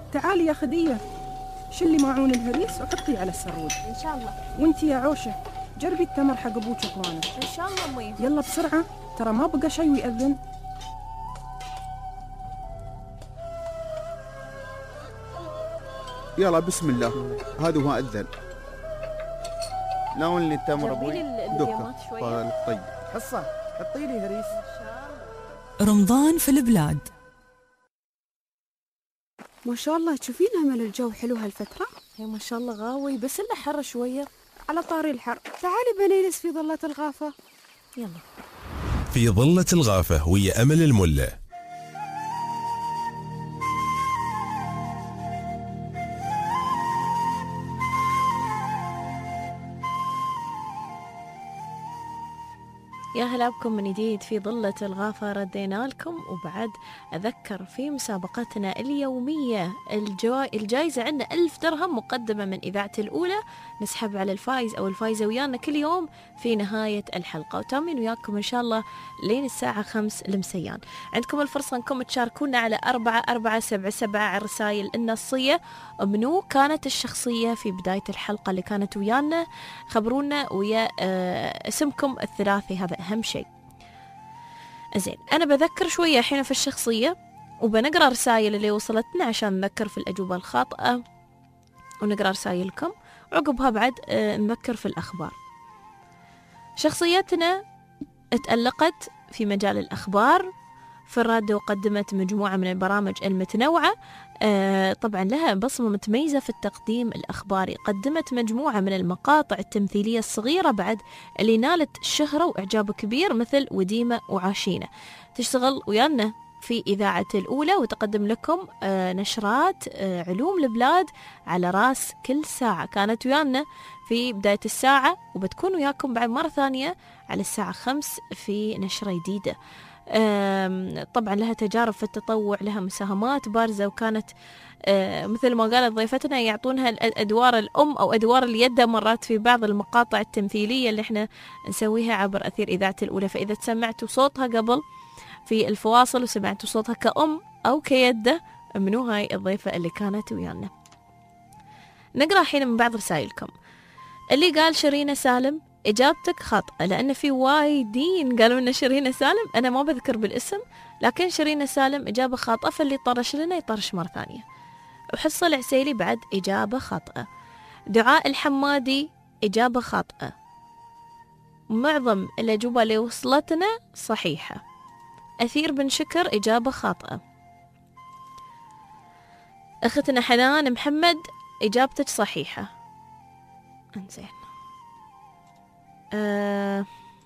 تعالي يا خدية، شلي معون الهريس وحطيه على السرود.
إن شاء الله.
وانتي يا عوشة جربي التمر حق أبوك وإخوانك.
إن شاء الله أمي.
يلا بسرعة، ترى ما بقى شي ويأذن.
يلا بسم الله، هذا هو أذن. ناولني التمر أبوي. دكة طيب.
حصة حطي لي هريس.
رمضان في البلاد.
ما شاء الله تشوفين أمل الجو حلو هالفترة؟
هي ما شاء الله غاوي، بس إلا حر شوية.
على طاري الحر، تعالي بنجلس في ظلة الغافة.
يلا.
في ظلة الغافة ويا أمل الملة.
يا هلا بكم من جديد في ظلة الغافة. ردينا لكم، وبعد أذكر في مسابقتنا اليومية الجوائز الجائزة عندنا ألف درهم مقدمة من إذاعة الأولى، نسحب على الفايز أو الفايزة ويانا كل يوم في نهاية الحلقة، وتامين وياكم إن شاء الله لين الساعة خمس المسيان. عندكم الفرصة أنكم تشاركونا على أربعة أربعة سبعة سبعة على الرسائل النصية. منو كانت الشخصية في بداية الحلقة اللي كانت ويانا؟ خبرونا ويا آه اسمكم الثلاثي، هذا أهم شيء. زين، أنا بذكر شوية الحين في الشخصية، وبنقرأ رسائل اللي وصلتنا عشان نذكر في الأجوبة الخاطئة، ونقرأ رسائلكم، وعقبها بعد آه نذكر في الأخبار. شخصيتنا اتألقت في مجال الأخبار في الراديو، وقدمت مجموعة من البرامج المتنوعة. آه طبعا لها بصمة متميزة في التقديم الأخباري. قدمت مجموعة من المقاطع التمثيلية الصغيرة بعد اللي نالت شهرة وإعجاب كبير، مثل وديمة وعاشينة. تشتغل ويانا في إذاعة الأولى، وتقدم لكم آه نشرات آه علوم البلاد على راس كل ساعة. كانت ويانا في بداية الساعة، وبتكون وياكم بعد مرة ثانية على الساعة خمس في نشرة جديدة. طبعا لها تجارب في التطوع، لها مساهمات بارزة، وكانت مثل ما قالت ضيفتنا يعطونها الأدوار الأم أو أدوار اليد مرات في بعض المقاطع التمثيلية اللي احنا نسويها عبر أثير إذاعة الأولى. فإذا سمعتوا صوتها قبل في الفواصل وسمعتوا صوتها كأم أو كيدة، منو هاي الضيفة اللي كانت ويانا. نقرأ حين من بعض رسائلكم. اللي قال شيرين سالم، إجابتك خاطئة، لأن في وايدين قالوا لنا شيرين سالم، أنا ما بذكر بالاسم، لكن شيرين سالم إجابة خاطئة، فاللي طرش لنا يطرش مرة ثانية. وحصة العسيلي بعد إجابة خاطئة. دعاء الحمادي إجابة خاطئة. معظم الأجوبة اللي وصلتنا صحيحة. أثير بن شكر إجابة خاطئة. أختنا حنان محمد إجابتك صحيحة. انزين. أه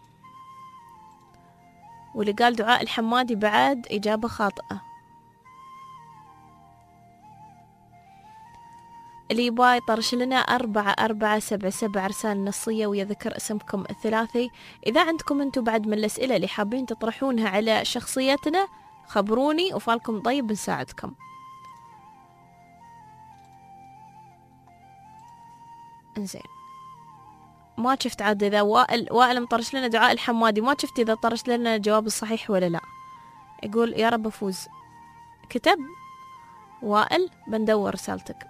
واللي قال دعاء الحمادي بعد إجابة خاطئة. اللي يبغى يطرش لنا أربعة أربعة سبعة سبعة رسالة نصية ويذكر اسمكم الثلاثي. إذا عندكم أنتم بعد من الأسئلة اللي حابين تطرحونها على شخصيتنا خبروني، وفالكم طيب بنساعدكم. انزين، ما شفت عاد إذا وائل وائل مطرش لنا دعاء الحمادي، ما شفت إذا طرش لنا الجواب الصحيح ولا لا. يقول يا رب أفوز. كتب وائل، بندور رسالتك.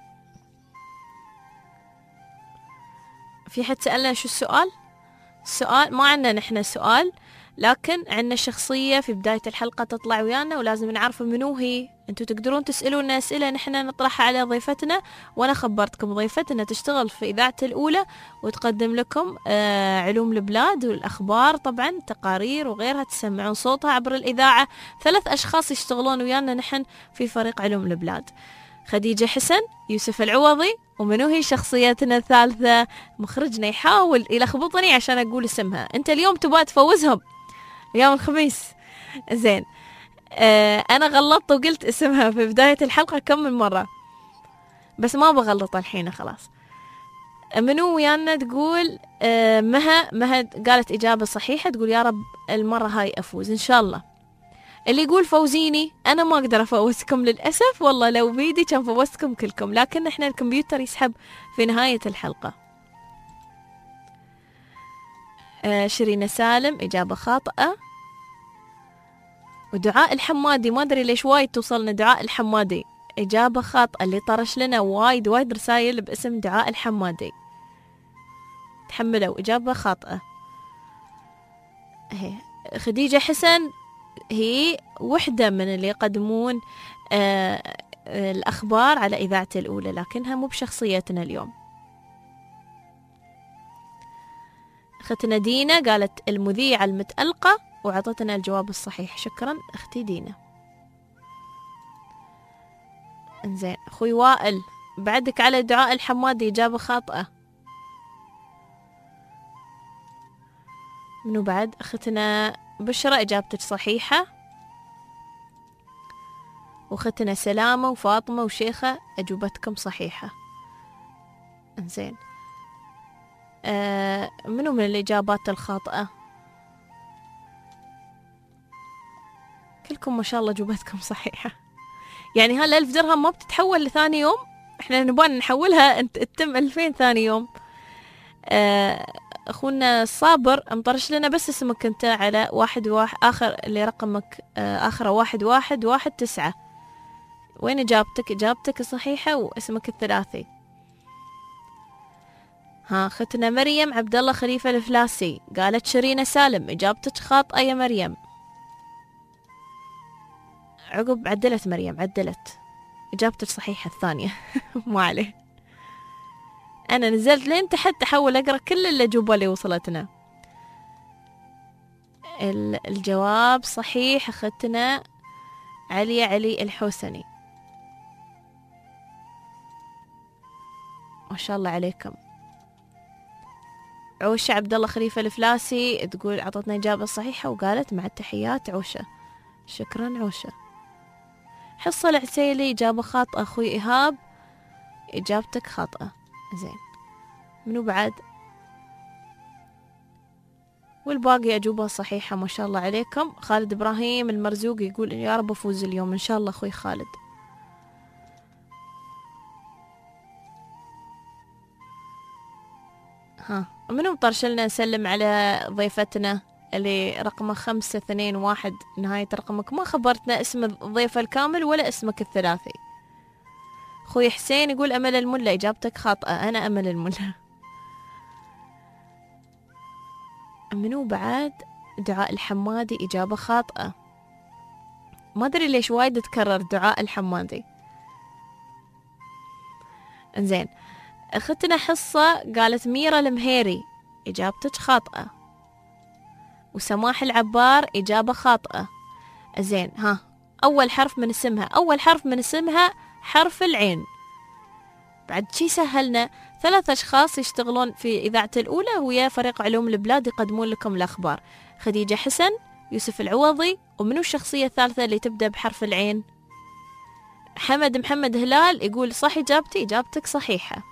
في حد سألنا شو السؤال؟ السؤال ما عندنا نحن سؤال، لكن عندنا شخصية في بداية الحلقة تطلع ويانا، ولازم نعرف منو هي. انتوا تقدرون تسألونا أسئلة نحن نطرحها على ضيفتنا، وانا خبرتكم ضيفتنا تشتغل في إذاعة الأولى وتقدم لكم آه علوم البلاد والأخبار، طبعا تقارير وغيرها، تسمعون صوتها عبر الإذاعة. ثلاث أشخاص يشتغلون ويانا نحن في فريق علوم البلاد: خديجة حسن، يوسف العوضي، ومنو هي شخصيتنا الثالثة؟ مخرجنا يحاول يلخبطني عشان أقول اسمها. أنت اليوم تبغى تفوزهم يوم الخميس. زين، آه أنا غلطت وقلت اسمها في بداية الحلقة كم من مرة، بس ما بغلط الحين خلاص. منو ويانا؟ تقول آه مها مها قالت إجابة صحيحة، تقول يا رب المرة هاي أفوز إن شاء الله. اللي يقول فوزيني، أنا ما أقدر أفوزكم للأسف، والله لو بيدي كان فوزتكم كلكم، لكن إحنا الكمبيوتر يسحب في نهاية الحلقة. آه شيرين سالم إجابة خاطئة. ودعاء الحمادي ما أدري ليش وايد توصلنا دعاء الحمادي، إجابة خاطئة. اللي طرش لنا وايد وايد رسايل باسم دعاء الحمادي، تحملوا إجابة خاطئة. هي خديجة حسن هي وحدة من اللي يقدمون آه الأخبار على إذاعة الأولى، لكنها مو بشخصيتنا اليوم. أختنا دينا قالت المذيعة المتألقة وعطتنا الجواب الصحيح. شكرا أختي دينا. انزين أخوي وائل بعدك على دعاء الحمادي إجابة خاطئة. منو بعد؟ أختنا بشرى إجابتك صحيحة، وأختنا سلامة وفاطمة وشيخة أجوبتكم صحيحة. انزين آه منو من الإجابات الخاطئة؟ كلكم ما شاء الله أجوبتكم صحيحة. يعني هالألف درهم ما بتتحول لثاني يوم، احنا نبغى نحولها تتم ألفين ثاني يوم. آه أخونا صابر مطرش لنا بس اسمك انت على واحد واحد آخر اللي رقمك آه آخره واحد واحد واحد تسعة. وين إجابتك؟ إجابتك صحيحة واسمك الثلاثي. ها ختنا مريم عبد الله خليفة الفلاسي قالت شيرين سالم إجابتك خاطئة يا مريم. عقب عدلت مريم عدلت إجابتك صحيحة الثانية. ما عليه، أنا نزلت لين تحت أحاول أقرأ كل الأجوبة اللي وصلتنا. الجواب صحيح أختنا علي علي الحوسني. ما شاء الله عليكم. عوشة عبد الله خليفة الفلاسي تقول عطتنا إجابة صحيحة وقالت مع التحيات عوشة. شكرا عوشة. حصة العسيلي إجابة خاطئة. أخوي إيهاب إجابتك خاطئة. زين منو بعد؟ والباقي أجوبة صحيحة ما شاء الله عليكم. خالد إبراهيم المرزوق يقول يا رب أفوز اليوم إن شاء الله. أخوي خالد ها منو مطرشلنا نسلم على ضيفتنا اللي رقمه خمسة اثنين واحد نهاية رقمك، ما خبرتنا اسم الضيفة الكامل ولا اسمك الثلاثي. خوي حسين يقول أمل الملا إجابتك خاطئة. أنا أمل الملا. منو بعد؟ دعاء الحمادي إجابة خاطئة. ما أدري ليش وايد تكرر دعاء الحمادي. انزين أختنا حصة قالت ميرا المهيري إجابتك خاطئة. وسماح العبار إجابة خاطئة. زين ها أول حرف من اسمها أول حرف من اسمها حرف العين. بعد شي سهلنا ثلاث أشخاص يشتغلون في إذاعة الأولى ويا فريق علوم البلاد يقدمون لكم الأخبار. خديجة حسن، يوسف العوضي، ومنو الشخصية الثالثة اللي تبدأ بحرف العين؟ حمد محمد هلال يقول صح إجابتي. إجابتك صحيحة.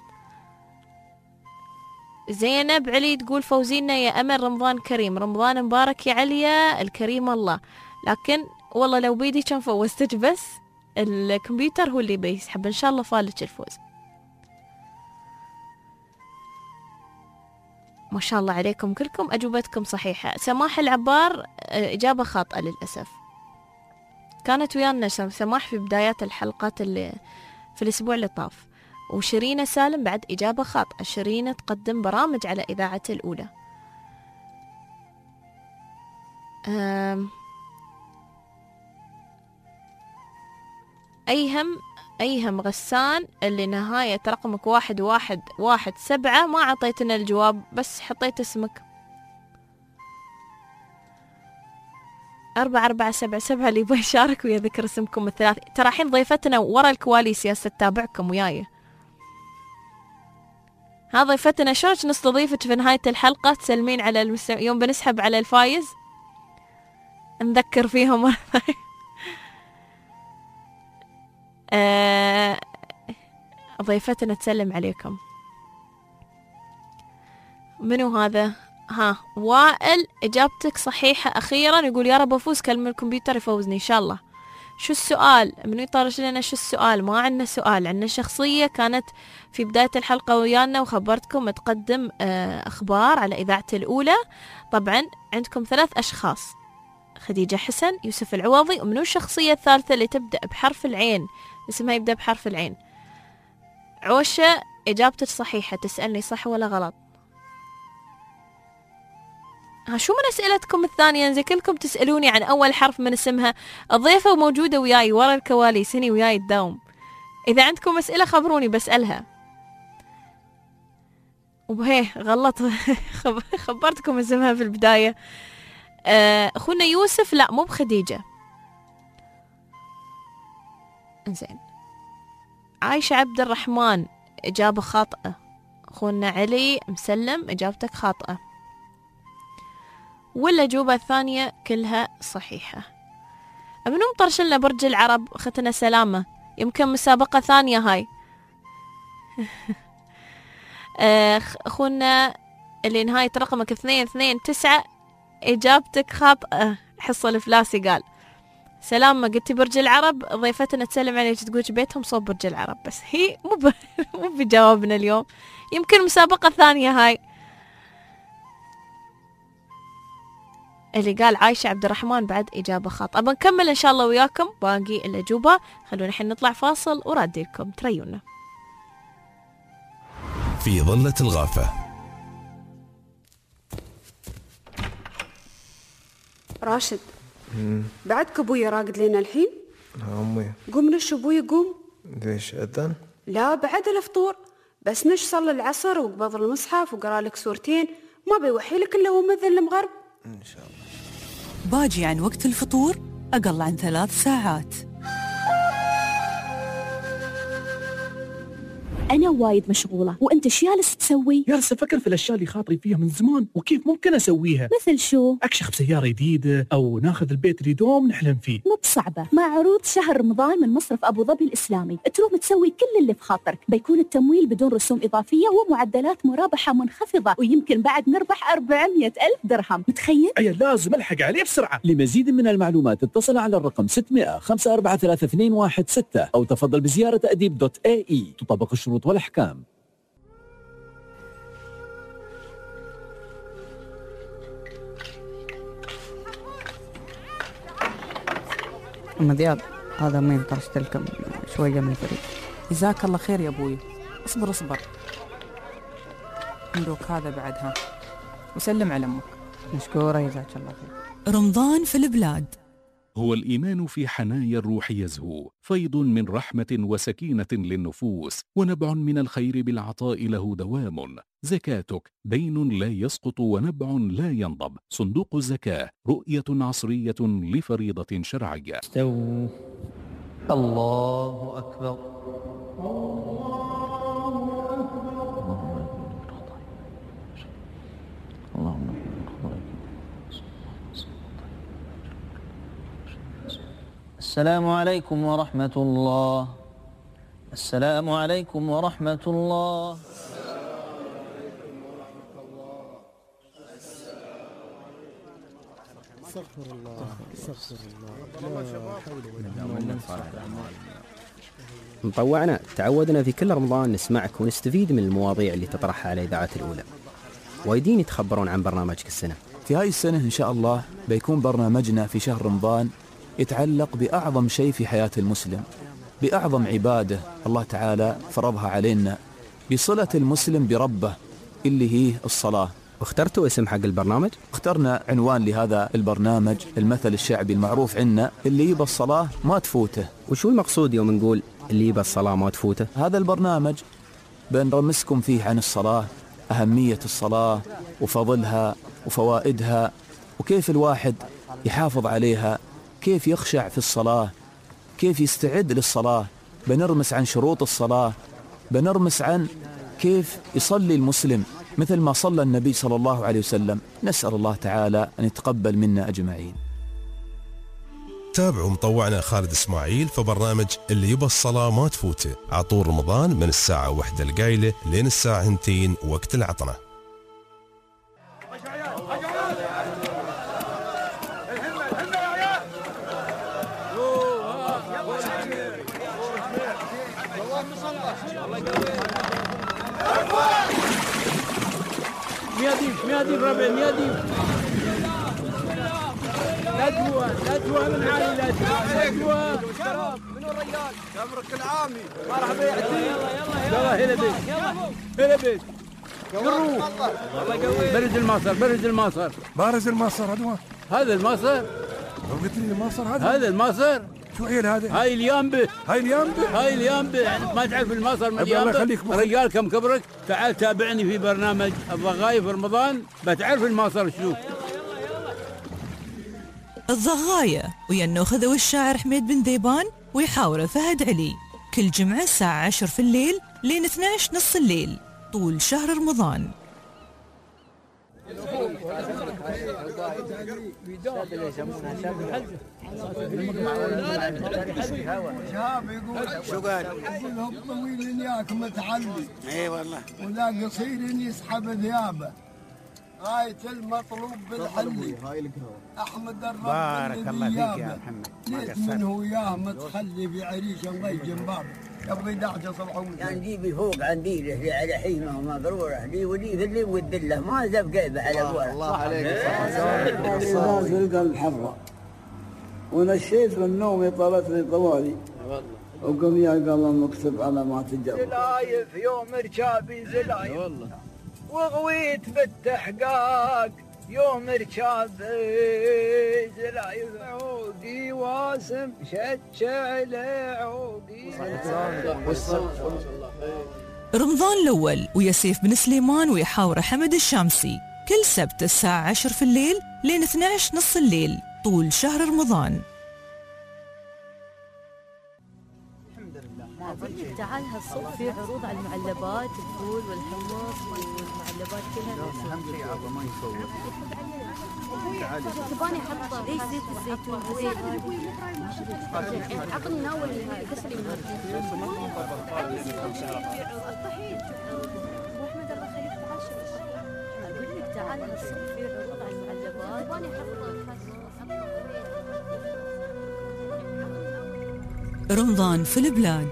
زينب علي تقول فوزينا يا أمل رمضان كريم. رمضان مبارك يا عليا الكريم الله. لكن والله لو بيدي كان فوزتك بس الكمبيوتر هو اللي بيسحب. إن شاء الله فالك الفوز. ما شاء الله عليكم كلكم أجوبتكم صحيحة. سماح العبار إجابة خاطئة للأسف. كانت ويانا سماح في بدايات الحلقات اللي في الأسبوع اللي طاف. وشيرين سالم بعد إجابة خاطئة. شيرين تقدم برامج على إذاعة الأولى. أم أيهم أيهم غسان اللي نهاية رقمك واحد واحد واحد سبعة ما عطيتنا الجواب بس حطيت اسمك. أربعة أربعة سبعة سبعة اللي يبغى يشارك ويا ذكر اسمكم الثلاث. ترى الحين ضيفتنا ورا الكواليس يا ستتابعكم وياي. ها ضيفتنا شلون نستضيفك في نهاية الحلقة تسلمين على المستمع يوم بنسحب على الفايز نذكر فيهم مرة ثانية. آه ضيفتنا تسلم عليكم. منو هذا؟ ها وائل إجابتك صحيحة أخيرا. يقول يا رب أفوز كلم الكمبيوتر يفوزني إن شاء الله. شو السؤال؟ منو يطرش لنا شو السؤال؟ ما عندنا سؤال. عندنا شخصية كانت في بداية الحلقة ويانا وخبرتكم تقدم آه أخبار على إذاعة الأولى. طبعا عندكم ثلاث أشخاص: خديجة حسن، يوسف العوضي، ومنو الشخصية الثالثة اللي تبدأ بحرف العين اسمها يبدأ بحرف العين. عوشة إجابتك صحيحة، تسألني صح ولا غلط. ها شو من أسئلتكم الثانية؟ زي كلكم تسألوني عن أول حرف من اسمها. الضيفة موجودة وياي ورا الكواليس هني وياي الدوم، إذا عندكم أسئلة خبروني بسألها. وبهي غلط خبرتكم اسمها في البداية. أخونا يوسف لا مو بخديجة. إنزين. عايشة عبد الرحمن إجابة خاطئة. أخونا علي مسلم إجابتك خاطئة، والأجوبة الثانية كلها صحيحة. منو مطرش لنا برج العرب؟ أختنا سلامة، يمكن مسابقة ثانية هاي. أخونا اللي نهاية رقمك اثنين اثنين تسعة إجابتك خاطئة. حصة الفلاسي قال سلامة قلتي برج العرب، ضيفتنا تسلم عليك تقول بيتهم صوب برج العرب، بس هي مو ب... مو بجوابنا اليوم، يمكن مسابقة ثانية هاي. اللي قال عايشة عبد الرحمن بعد إجابة خاطئة. بنكمل إن شاء الله وياكم باقي الأجوبة، خلونا الحين نطلع فاصل ورادي لكم تريونا.
في ظلة الغافة.
راشد بعدك ابوي راقد لنا الحين؟
لا امي.
قوم نش ابوي قوم.
ليش اذن؟
لا بعد الفطور، بس نش صلي العصر وقبض المصحف وقرا لك سورتين، ما بيوحي لك الا هو مذن المغرب.
ان شاء الله.
باجي عن وقت الفطور اقل عن ثلاث ساعات.
أنا وايد مشغولة، وأنت شو جالس تسوي؟
جالس أفكر في الأشياء اللي خاطري فيها من زمان وكيف ممكن أسويها.
مثل شو؟
أكشخ بسيارة جديدة أو ناخذ البيت اللي دوم نحلم فيه.
مو بصعبة، مع عروض شهر رمضان من مصرف أبو ظبي الإسلامي تروم تسوي كل اللي بخاطرك، بيكون التمويل بدون رسوم إضافية ومعدلات مرابحة منخفضة، ويمكن بعد نربح أربعمية ألف درهم، متخيل؟
أي لازم ألحق عليه بسرعة.
لمزيد من المعلومات اتصل على الرقم ستمائة خمسة أربعة ثلاثة اثنين واحد ستة أو تفضل بزيارة أديب دوت اي اي. تطبق الشروط والأحكام.
أم دياب هذا مين طرشت لكم شوية من الفريق.
جزاك الله خير يا أبوي. اصبر اصبر مبروك هذا بعدها، وسلم على أمك.
مشكورة جزاك الله خير.
رمضان في البلاد.
هو الإيمان في حنايا الروح يزهو، فيض من رحمة وسكينة للنفوس، ونبع من الخير بالعطاء له دوام. زكاتك دين لا يسقط ونبع لا ينضب. صندوق الزكاة رؤية عصرية لفريضة شرعية.
استووا. الله أكبر. اللهم السلام عليكم ورحمة الله. السلام عليكم ورحمة الله.
استغفر الله استغفر الله.
مطوعنا تعودنا في كل رمضان نسمعك ونستفيد من المواضيع اللي تطرحها على الإذاعات الأولى، وايدين يتخبرون عن برنامجك السنة.
في هاي السنة إن شاء الله بيكون برنامجنا في شهر رمضان يتعلق بأعظم شيء في حياة المسلم، بأعظم عبادة الله تعالى فرضها علينا، بصلة المسلم بربه اللي هي الصلاة.
واخترتوا اسم حق البرنامج؟
اخترنا عنوان لهذا البرنامج المثل الشعبي المعروف عنا، اللي يبى الصلاة ما تفوته.
وشو المقصود يوم نقول اللي يبى الصلاة ما تفوته؟
هذا البرنامج بنرمسكم فيه عن الصلاة، أهمية الصلاة وفضلها وفوائدها، وكيف الواحد يحافظ عليها، كيف يخشع في الصلاة، كيف يستعد للصلاة. بنرمس عن شروط الصلاة، بنرمس عن كيف يصلي المسلم مثل ما صلى النبي صلى الله عليه وسلم. نسأل الله تعالى أن يتقبل منا أجمعين.
تابعوا مطوعنا خالد إسماعيل في برنامج اللي يبى الصلاة ما تفوته على طول رمضان من الساعة واحدة القايلة لين الساعة هنتين وقت العطنة.
مياديف مياديف ربع مياديف. لا تهوى لا تهوى من عالي، لا تهوى لا تهوى.
رجال تمرك العامي
مرحبا يلا يلا يلا هلا بيك هلا بيك قروه برز المصر برز المصر
بارز المصر هذا
هذا المصر
لو قلت لي المصر هذا
هذا المصر
شو عيل هذا؟
هاي اليامبه
هاي اليامبه
هاي اليامبه يعني ما تعرف المصر من اليامبه رجال كم كبرك تعال تابعني في برنامج الضغاية في رمضان بتعرف المصر شو
الضغاية ويا النوخذة والشاعر حميد بن ذيبان ويحاوره فهد علي كل جمعة الساعة عشر في الليل لين اثني عشر نص الليل طول شهر رمضان.
شهاب يقول شو قال؟ يقول هو طويل ياك متعلي اي والله ولا قصير يسحب ثيابه غاية المطلوب بالحلي احمد الرب
بارك الله فيك يا محمد
ليت من هو ياه متخلي في عريش الله جنبابه يبغي دعجه صبحون
يعني جيبي فوق عندي له على حينه مقروره لي ولي ذلي ودله ما زب قيبه على ابوها
الله عليك الناس القلب حره ونشيت من النوم طالتني طوالي وقم يا قلم مكتب على ما تجرب
زلايف يوم ركابي زلايف والله وغويت بالتحقاق يوم ركابي زلايف عودي واسم شتشعل عودي
رمضان الأول ويا سيف بن سليمان ويحاوره حمد الشامسي كل سبت الساعة عشر في الليل لين اثني عشر نص الليل طول شهر رمضان.
تعال هالصبح في عروض على المعلبات الفول والحمص والمعلبات كلها
اهم شيء عبا ما يصور تعالي
تباني احط ليش زيت الزيتون زيت عطني ناول قصري من الطحين واحمد الله يخليك تعال اقول لك تعال هالصبح في عروض على المعلبات تباني احط
رمضان في البلاد.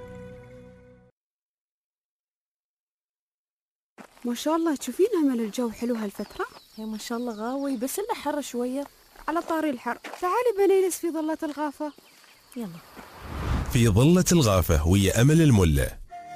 ما شاء الله تشوفين امل الجو حلو هالفتره
هي ما شاء الله غاوي بس الا حر شويه.
على طاري الحر تعالي بنجلس في ظلة الغافه.
يلا
في ظلة الغافة ويا امل المله.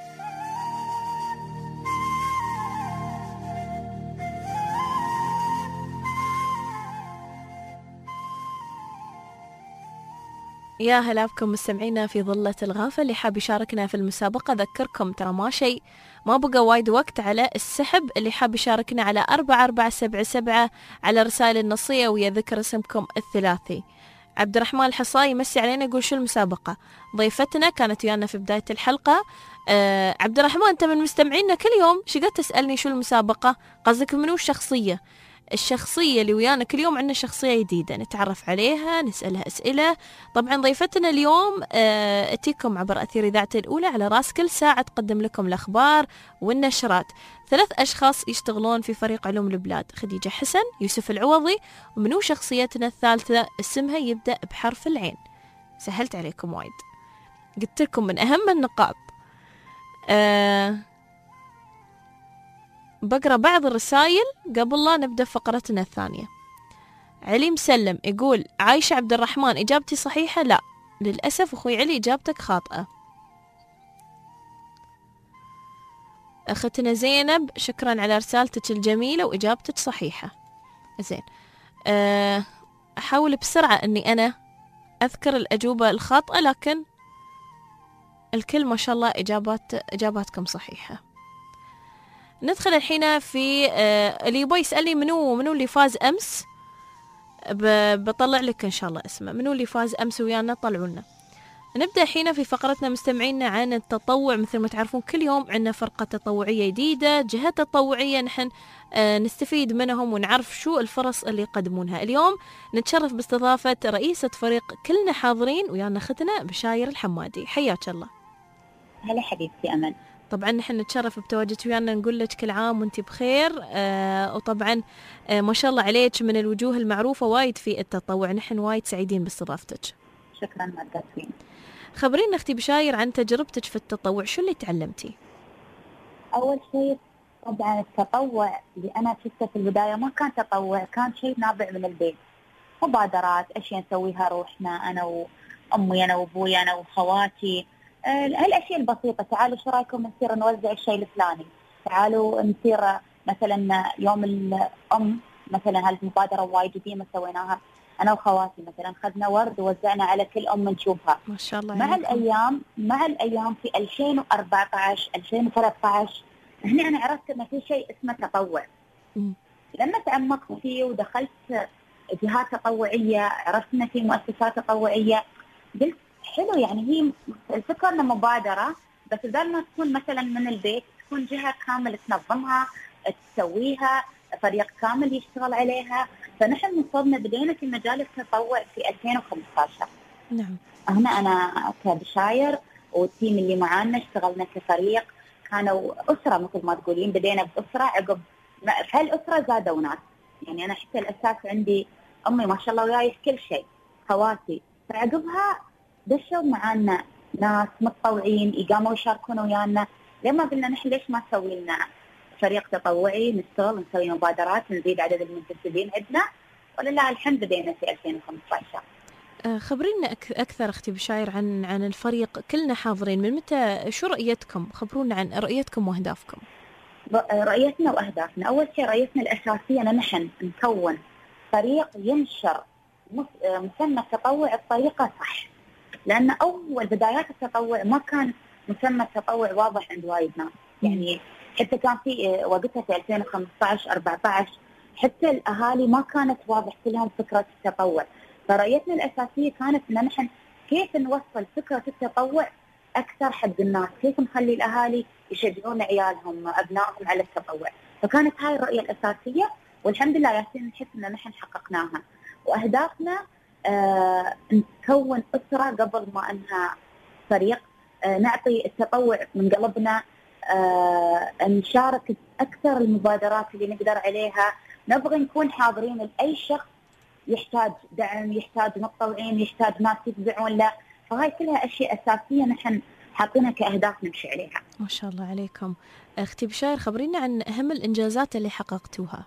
يا هلا بكم مستمعينا في ظلة الغافة. اللي حاب يشاركنا في المسابقة أذكركم ترى ما شيء ما بقى وايد وقت على السحب. اللي حاب يشاركنا على أربعة أربعة سبعة سبعة على رسائل النصية ويا ذكر اسمكم الثلاثي. عبد الرحمن الحصاي يمسي علينا يقول شو المسابقة. ضيفتنا كانت ويانا في بداية الحلقة. آه عبد الرحمن أنت من مستمعينا كل يوم شقد تسألني شو المسابقة قصدك منو الشخصية. الشخصية اللي ويانا كل يوم عندنا شخصية جديدة نتعرف عليها نسألها أسئلة. طبعا ضيفتنا اليوم آه أتيكم عبر أثير إذاعة الأولى على راس كل ساعة تقدم لكم الأخبار والنشرات. ثلاث أشخاص يشتغلون في فريق علوم البلاد خديجة حسن يوسف العوضي. ومنو شخصيتنا الثالثة اسمها يبدأ بحرف العين. سهلت عليكم وايد قلت لكم من أهم النقاط. آه بقرأ بعض الرسائل قبل لا نبدأ فقرتنا الثانية. علي مسلم يقول عايشة عبد الرحمن إجابتي صحيحة؟ لا للأسف أخوي علي إجابتك خاطئة. أختنا زينب شكرا على رسالتك الجميلة وإجابتك صحيحة. زين أه أحاول بسرعة أني أنا أذكر الأجوبة الخاطئة لكن الكل ما شاء الله إجابات إجاباتكم صحيحة. ندخل الحين في آه اللي يبغى يسألني منو منو اللي فاز أمس بطلع لك إن شاء الله اسمه. منو اللي فاز أمس ويانا طلعوا لنا. نبدأ الحين في فقرتنا مستمعينا عن التطوع. مثل ما تعرفون كل يوم عندنا فرقة تطوعية جديدة جهات تطوعية نحن آه نستفيد منهم ونعرف شو الفرص اللي يقدمونها. اليوم نتشرف باستضافة رئيسة فريق كلنا حاضرين ويانا أختنا بشاير الحمادي. حياك الله.
هلا حبيبتي أمل.
طبعا نحن نتشرف بتواجدك ويانا نقول لك كل عام وانت بخير. آه وطبعا آه ما شاء الله عليك من الوجوه المعروفة وايد في التطوع. نحن وايد سعيدين باستضافتك.
شكرا مقدسين.
خبرينا اختي بشاير عن تجربتك في التطوع. شو اللي تعلمتي؟
أول شيء طبعا التطوع اللي أنا شفته في البداية ما كان تطوع كان شيء نابع من البيت. مبادرات أشياء نسويها روحنا أنا أمي أنا وأبوي أنا وخواتي، هالأشياء البسيطة. تعالوا شو رأيكم نصير نوزع الشيء الفلاني، تعالوا نصير مثلا يوم الأم مثلا هالمبادرة وايد قديمة سويناها أنا وخواتي، مثلا خذنا ورد ووزعنا على كل أم نشوفها.
ما شاء الله.
مع الأيام مع الأيام في ألفين وأربعة عشر ألفين وثلاثة عشر هنا أنا عرفت إن في شيء اسمه تطوع. م. لما تعمقت فيه ودخلت جهات تطوعية، عرفت إن في مؤسسات تطوعية، قلت حلو يعني هي الفكرة إنها مبادرة، بس بدل ما تكون مثلا من البيت تكون جهة كاملة تنظمها تسويها، فريق كامل يشتغل عليها. فنحن نصبنا بدينا في مجال التطوع في ألفين وخمسة عشر.
نعم.
هنا أنا كبشاير والتيم اللي معانا اشتغلنا كفريق، كانوا أسرة مثل ما تقولين، بدينا بأسرة، عقب في هالأسرة زادوا ناس. يعني أنا حتى الأساس عندي أمي ما شاء الله وياي في كل شيء، خواتي، فعقبها دشوا معانا ناس متطوعين يقاموا يشاركون ويانا. لما قلنا نحن ليش ما نسوي لنا فريق تطوعي نشتغل نسوي مبادرات نزيد عدد المنتسبين عندنا، ولله الحمد بدينا في ألفين وخمسة عشر.
خبرينا أكثر أختي بشاير عن عن الفريق، كلنا حاضرين، من متى، شو رؤيتكم؟ خبرونا عن رؤيتكم وأهدافكم.
رؤيتنا وأهدافنا، أول شيء رؤيتنا الأساسية أن نحن نكون فريق ينشر مسمى التطوع بطريقة صح، لأن أول بدايات التطوع ما كان مسمى التطوع واضح عند وايد ناس. يعني حتى كان في وقتها في ألفين وخمسة عشر أربعة عشر حتى الأهالي ما كانت واضح لهم فكرة التطوع. فرؤيتنا الأساسية كانت أن نحن كيف نوصل فكرة التطوع أكثر حق الناس، كيف نخلي الأهالي يشجعون عيالهم أبنائهم على التطوع. فكانت هاي الرؤية الأساسية، والحمد لله ياسين نحس أن نحن حققناها. وأهدافنا آه نكون أسرة قبل ما أنها فريق، آه نعطي التطوع من قلبنا، آه نشارك أكثر المبادرات اللي نقدر عليها، نبغى نكون حاضرين لأي شخص يحتاج دعم، يحتاج متطوعين، يحتاج ناس يتبعون له. فهاي كلها أشياء أساسية نحن حاطينها كأهداف نمشي عليها.
ما شاء الله عليكم. أختي بشاير خبرينا عن أهم الإنجازات اللي حققتوها.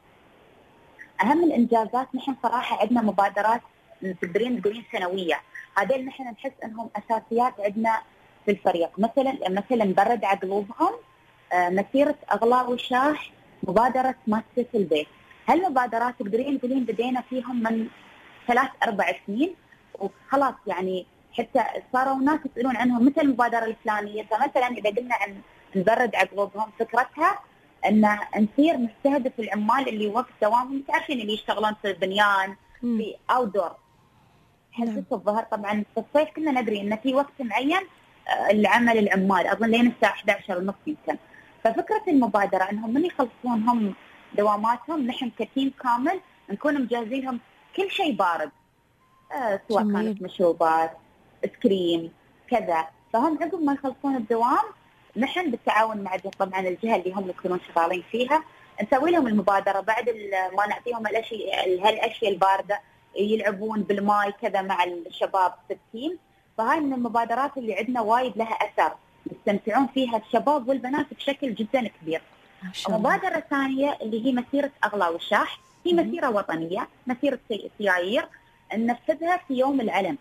أهم الإنجازات نحن صراحة عندنا مبادرات تقدرين تقولين سنوية، هذول نحن نحس أنهم أساسيات عندنا في الفريق. مثلا مثلا نبرد على قلوبهم، مسيرة أغلى وشاح، مبادرة مؤسسة البيت. هالمبادرات تقدرين تقولين بدينا فيهم من ثلاث أربع سنين، وخلاص يعني حتى صاروا ناس يسألون عنهم مثل المبادرة الفلانية. فمثلا إذا قلنا عن نبرد على قلوبهم، فكرتها أن نصير نستهدف العمال اللي وقت دوامهم، تعرفين اللي يشتغلون في البنيان في أوتدور حسيت الظهر. طبعا في الصيف كنا ندري أن في وقت معين العمل العمال أظن لين الساعة إحدى عشر ونص يمكن. ففكرة المبادرة أنهم من يخلصون هم دواماتهم نحن كتيم كامل نكون مجهزين لهم كل شيء بارد، آه سواء جميل. كانت مشروبات، سكريم، كذا. فهم عقب ما يخلصون الدوام نحن بالتعاون مع طبعا الجهة اللي هم يكونون شغالين فيها نسوي لهم المبادرة. بعد ما نعطيهم الأشياء هالأشياء الباردة يلعبون بالماء كذا مع الشباب في التيم. فهاي من المبادرات اللي عندنا وايد لها أثر، يستمتعون فيها الشباب والبنات بشكل جدا كبير. مبادرة ثانية اللي هي مسيرة أغلى وشاح، هي مسيرة وطنية، مسيرة سيايير ننفذها في يوم العلم.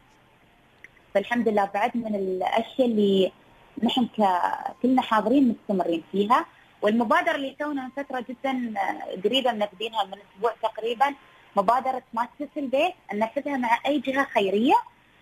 فالحمد لله بعد من الأشياء اللي نحن كلنا حاضرين مستمرين فيها. والمبادرة اللي تونا من فترة جدا قريبة منفذينها من أسبوع تقريبا، مبادرة مؤسسة البيت، ننفذها مع أي جهة خيرية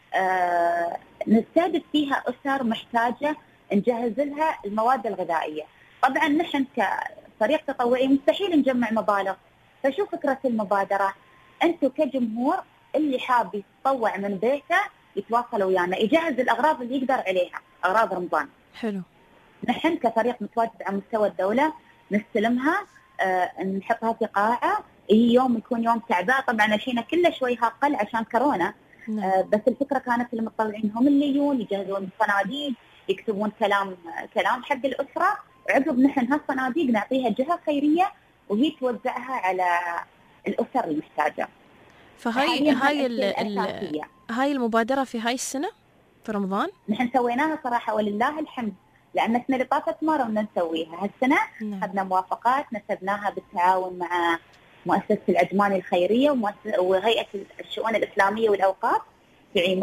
آه نستهدف فيها أسر محتاجة، نجهز لها المواد الغذائية. طبعا نحن كفريق تطوعي مستحيل نجمع مبالغ، فشو فكرة المبادرة؟ أنتم كجمهور اللي حاب يتطوع من بيته يتواصل ويانا، يجهز الأغراض اللي يقدر عليها، أغراض رمضان.
حلو.
نحن كفريق متواجد على مستوى الدولة نستلمها، آه نحطها في قاعة، يوم يكون يوم تعباء، طبعا شينا كله شوي هاقل عشان كورونا. نعم. آه بس الفكرة كانت المتطوعين هم اللي يجون يجهزون صناديق، يكتبون كلام كلام حق الأسرة، عقب نحن هالصناديق نعطيها جهة خيرية وهي توزعها على الأسر المحتاجة.
فهاي هاي ال هاي المبادرة في هاي السنة في رمضان
نحن سويناها صراحة ولله الحمد، لأن السنة اللي طافت ما رمنا نسويها. هالسنة أخذنا موافقات نسبناها بالتعاون مع مؤسسة العجمان الخيرية وهيئة الشؤون الإسلامية والأوقاف في عمان،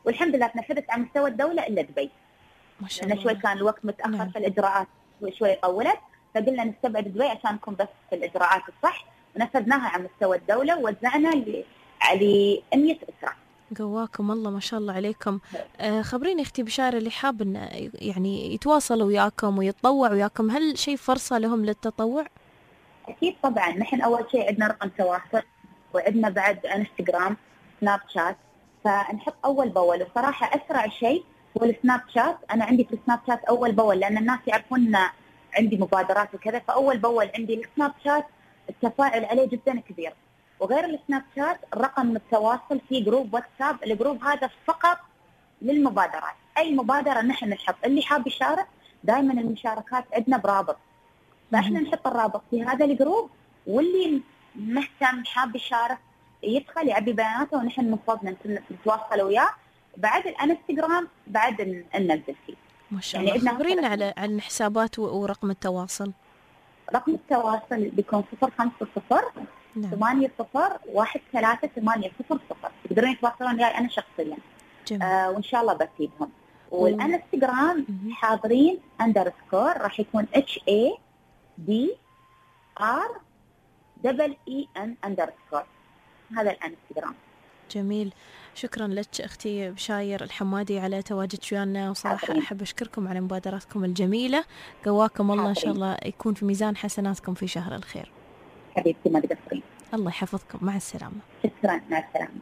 والحمد لله تنفذت على مستوى الدولة إلا دبي.
ما شاء
لأن
الله.
شوي كان الوقت متأخر
نعم.
في الإجراءات وشوي طولت، فقلنا نستبعد دبي عشان نكون بس في الإجراءات الصح، ونفذناها على مستوى الدولة ووزعنا ل مية أسرة.
قواكم الله ما شاء الله عليكم. آه خبريني اختي بشارة، اللي حاب انه يعني يتواصل وياكم ويتطوع وياكم، هل شيء فرصة لهم للتطوع؟
أكيد طبعا. نحن أول شيء عندنا رقم تواصل، وعندنا بعد انستغرام، سناب شات، فنحط أول بأول. وصراحة أسرع شيء هو السناب شات. أنا عندي في السناب شات أول بأول، لأن الناس يعرفون عندي مبادرات وكذا، فأول بأول عندي السناب شات التفاعل عليه جدا كبير. وغير السناب شات الرقم التواصل في جروب واتساب، الجروب هذا فقط للمبادرات. أي مبادرة نحن نحط، اللي حاب يشارك دائما المشاركات عندنا برابط، فإحنا نحط الرابط في هذا الجروب، واللي مهتم حاب يشارك يدخل يعبي بياناته ونحن المفروض نتواصل وياه. بعد الانستغرام بعد ننزل فيه.
ما شاء الله. يعني خبرينا على عن الحسابات ورقم التواصل.
رقم التواصل بيكون صفر خمسة صفر ثمانية صفر واحد ثلاثة ثمانية صفر صفر. تقدرون يتواصلون وياي أنا شخصيا. آه وإن شاء الله بفيدهم. والانستغرام حاضرين اندرسكور، راح يكون اتش اي دي ار دبل اي ان اندرسكور. هذا الانستغرام.
جميل. شكرا لك اختي بشاير الحمادي على تواجدك ويانا، وصراحه حابين. احب اشكركم على مبادراتكم الجميله. قواكم الله. حابين. ان شاء الله يكون في ميزان حسناتكم في شهر الخير.
حبيبتي ما تقصرين.
الله يحفظكم. مع السلامه.
شكرا. مع السلامه.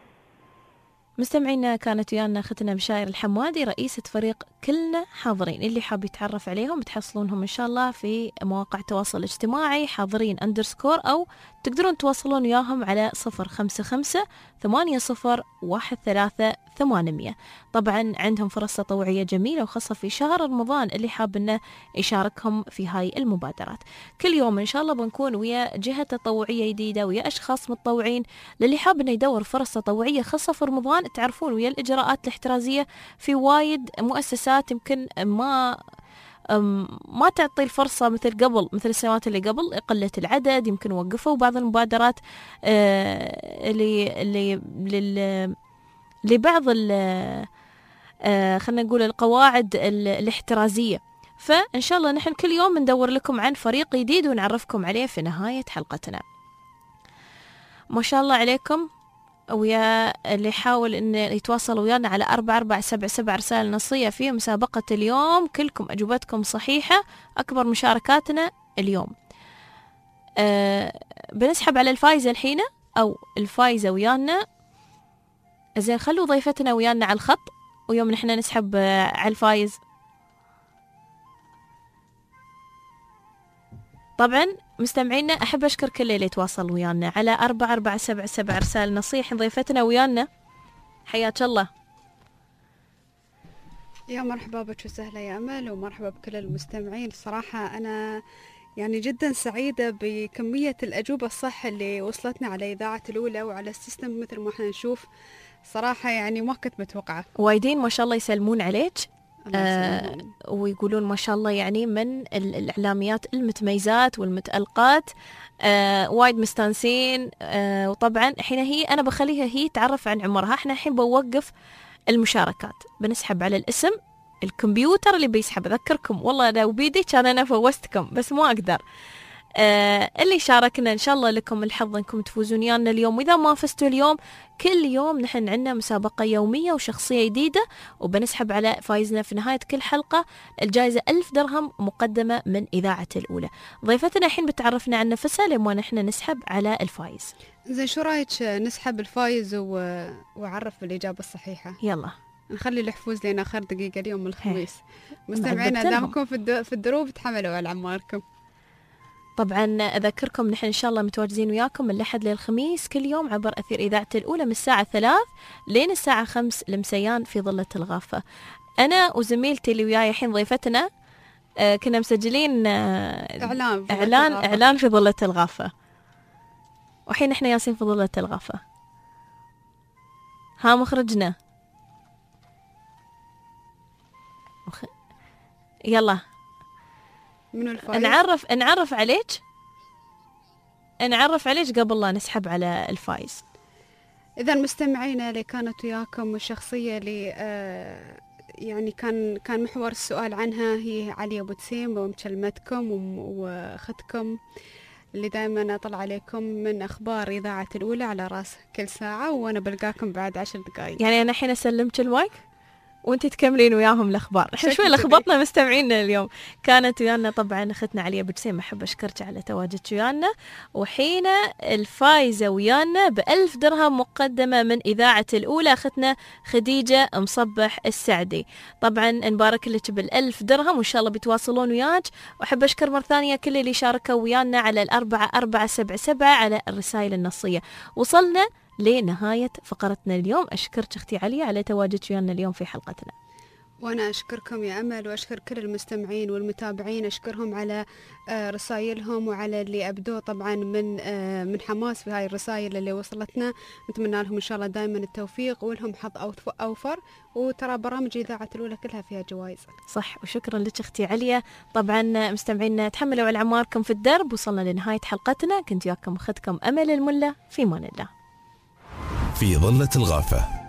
مستمعينا، كانت ويانا اختنا بشاير الحمادي رئيسة فريق كلنا حاضرين. اللي حاب يتعرف عليهم تحصلونهم ان شاء الله في مواقع التواصل الاجتماعي حاضرين اندرسكور، او تقدرون تواصلون وياهم على صفر خمسة خمسة ثمانية صفر واحد ثلاثة ثمانمية. طبعا عندهم فرص تطوعية جميلة وخاصة في شهر رمضان، اللي حاب انه يشاركهم في هاي المبادرات. كل يوم ان شاء الله بنكون ويا جهة تطوعية جديدة، ويا اشخاص متطوعين. للي حاب انه يدور فرص تطوعية خاصة في رمضان، تعرفون ويا الاجراءات الاحترازية في وايد مؤسسات يمكن ما ما تعطي الفرصة مثل قبل، مثل السنوات اللي قبل قلت العدد، يمكن وقفوا بعض المبادرات اللي اللي لبعض خلينا نقول القواعد الاحترازية. فإن شاء الله نحن كل يوم ندور لكم عن فريق جديد ونعرفكم عليه في نهاية حلقتنا. ما شاء الله عليكم. ويا اللي يحاول إن يتواصل ويانا على أربعة أربعة سبعة سبعة رسالة نصية في مسابقة اليوم، كلكم أجوبتكم صحيحة، أكبر مشاركاتنا اليوم. أه بنسحب على الفايزة الحين، أو الفايزة ويانا. زين، خلوا ضيفتنا ويانا على الخط ويوم نحن نسحب على الفايز. طبعا مستمعينا، أحب أشكر كل اللي يتواصل ويانا على أربعة أربعة سبعة سبعة رسالة نصيح. ضيفتنا ويانا، حياك الله.
يا مرحبا بك وسهلا يا أمل، ومرحبا بكل المستمعين. صراحة أنا يعني جدا سعيدة بكمية الأجوبة الصح اللي وصلتنا على إذاعة الأولى وعلى السيستم مثل ما احنا نشوف. صراحة يعني ما كنت متوقعة.
وايدين ما شاء الله يسلمون عليك. آه ويقولون ما شاء الله يعني من الإعلاميات المتميزات والمتألقات. آه وايد مستانسين. آه وطبعا الحين هي أنا بخليها هي تعرف عن عمرها. احنا الحين بوقف المشاركات، بنسحب على الاسم، الكمبيوتر اللي بيسحب. أذكركم والله لو بيدي كان أنا فوزتكم بس ما أقدر. آه اللي شاركنا إن شاء الله لكم الحظ أنكم تفوزون يانا اليوم. وإذا ما فزتوا اليوم، كل يوم نحن عندنا مسابقة يومية وشخصية جديدة، وبنسحب على فايزنا في نهاية كل حلقة. الجائزة ألف درهم مقدمة من إذاعة الأولى. ضيفتنا الحين بتعرفنا عن نفسها لما نحن نسحب على الفايز.
زين، شو رايك نسحب الفايز و... وعرف بالإجابة الصحيحة؟
يلا
نخلي الحفوز لين آخر دقيقة اليوم الخميس. مستمعينا دامكم في, الد... في الدروب تحملوا على عماركم.
طبعا أذكركم نحن إن شاء الله متواجدين وياكم من الأحد للخميس كل يوم عبر أثير إذاعة الأولى من الساعة ثلاث لين الساعة خمس لمسيان في ظلة الغافة. أنا وزميلتي اللي وياي الحين ضيفتنا آه كنا مسجلين آه
إعلان
إعلان إعلان في ظلة الغافة، وحين إحنا ياسين في ظلة الغافة. ها مخرجنا، مخ... يلا
من الفايز
نعرف نعرف عليك نعرف عليك قبل لا نسحب على الفايز.
إذا مستمعينا اللي كانت وياكم والشخصية اللي آه يعني كان كان محور السؤال عنها هي عليا أبو تسيم ومكلمتكم وأختكم اللي دائما أطلع عليكم من أخبار إذاعة الأولى على رأس كل ساعة، وأنا بلقاكم بعد عشر دقائق.
يعني أنا الحين أسلمك المايك وانت تكملين وياهم الاخبار. احنا شوي لخبطنا مستمعينا اليوم. كانت ويانا طبعا اختنا عليا بجسيم، احب اشكرك على تواجدك ويانا، وحين الفايزه ويانا بألف درهم مقدمه من اذاعه الاولى اختنا خديجه مصبح السعدي. طبعا نبارك لك بالألف درهم وان شاء الله بيتواصلون وياك. واحب اشكر مره ثانيه كل اللي شاركوا ويانا على الأربعة أربعة سبعة سبعة على الرسائل النصيه. وصلنا لنهاية فقرتنا اليوم. أشكرك أختي علي على تواجدك ويانا اليوم في حلقتنا.
وأنا أشكركم يا أمل، وأشكر كل المستمعين والمتابعين، أشكرهم على رسائلهم وعلى اللي أبدوه طبعا من من حماس في هاي الرسائل اللي وصلتنا. نتمنى لهم إن شاء الله دائما التوفيق ولهم حظ أوفر، وترى برامج إذاعة الأولى كلها فيها جوائز.
صح، وشكرا لك أختي عليا. طبعا مستمعينا تحملوا على أعماركم في الدرب. وصلنا لنهاية حلقتنا، كنت وياكم أختكم أمل الملا، في مان الله.
في ظلة الغافة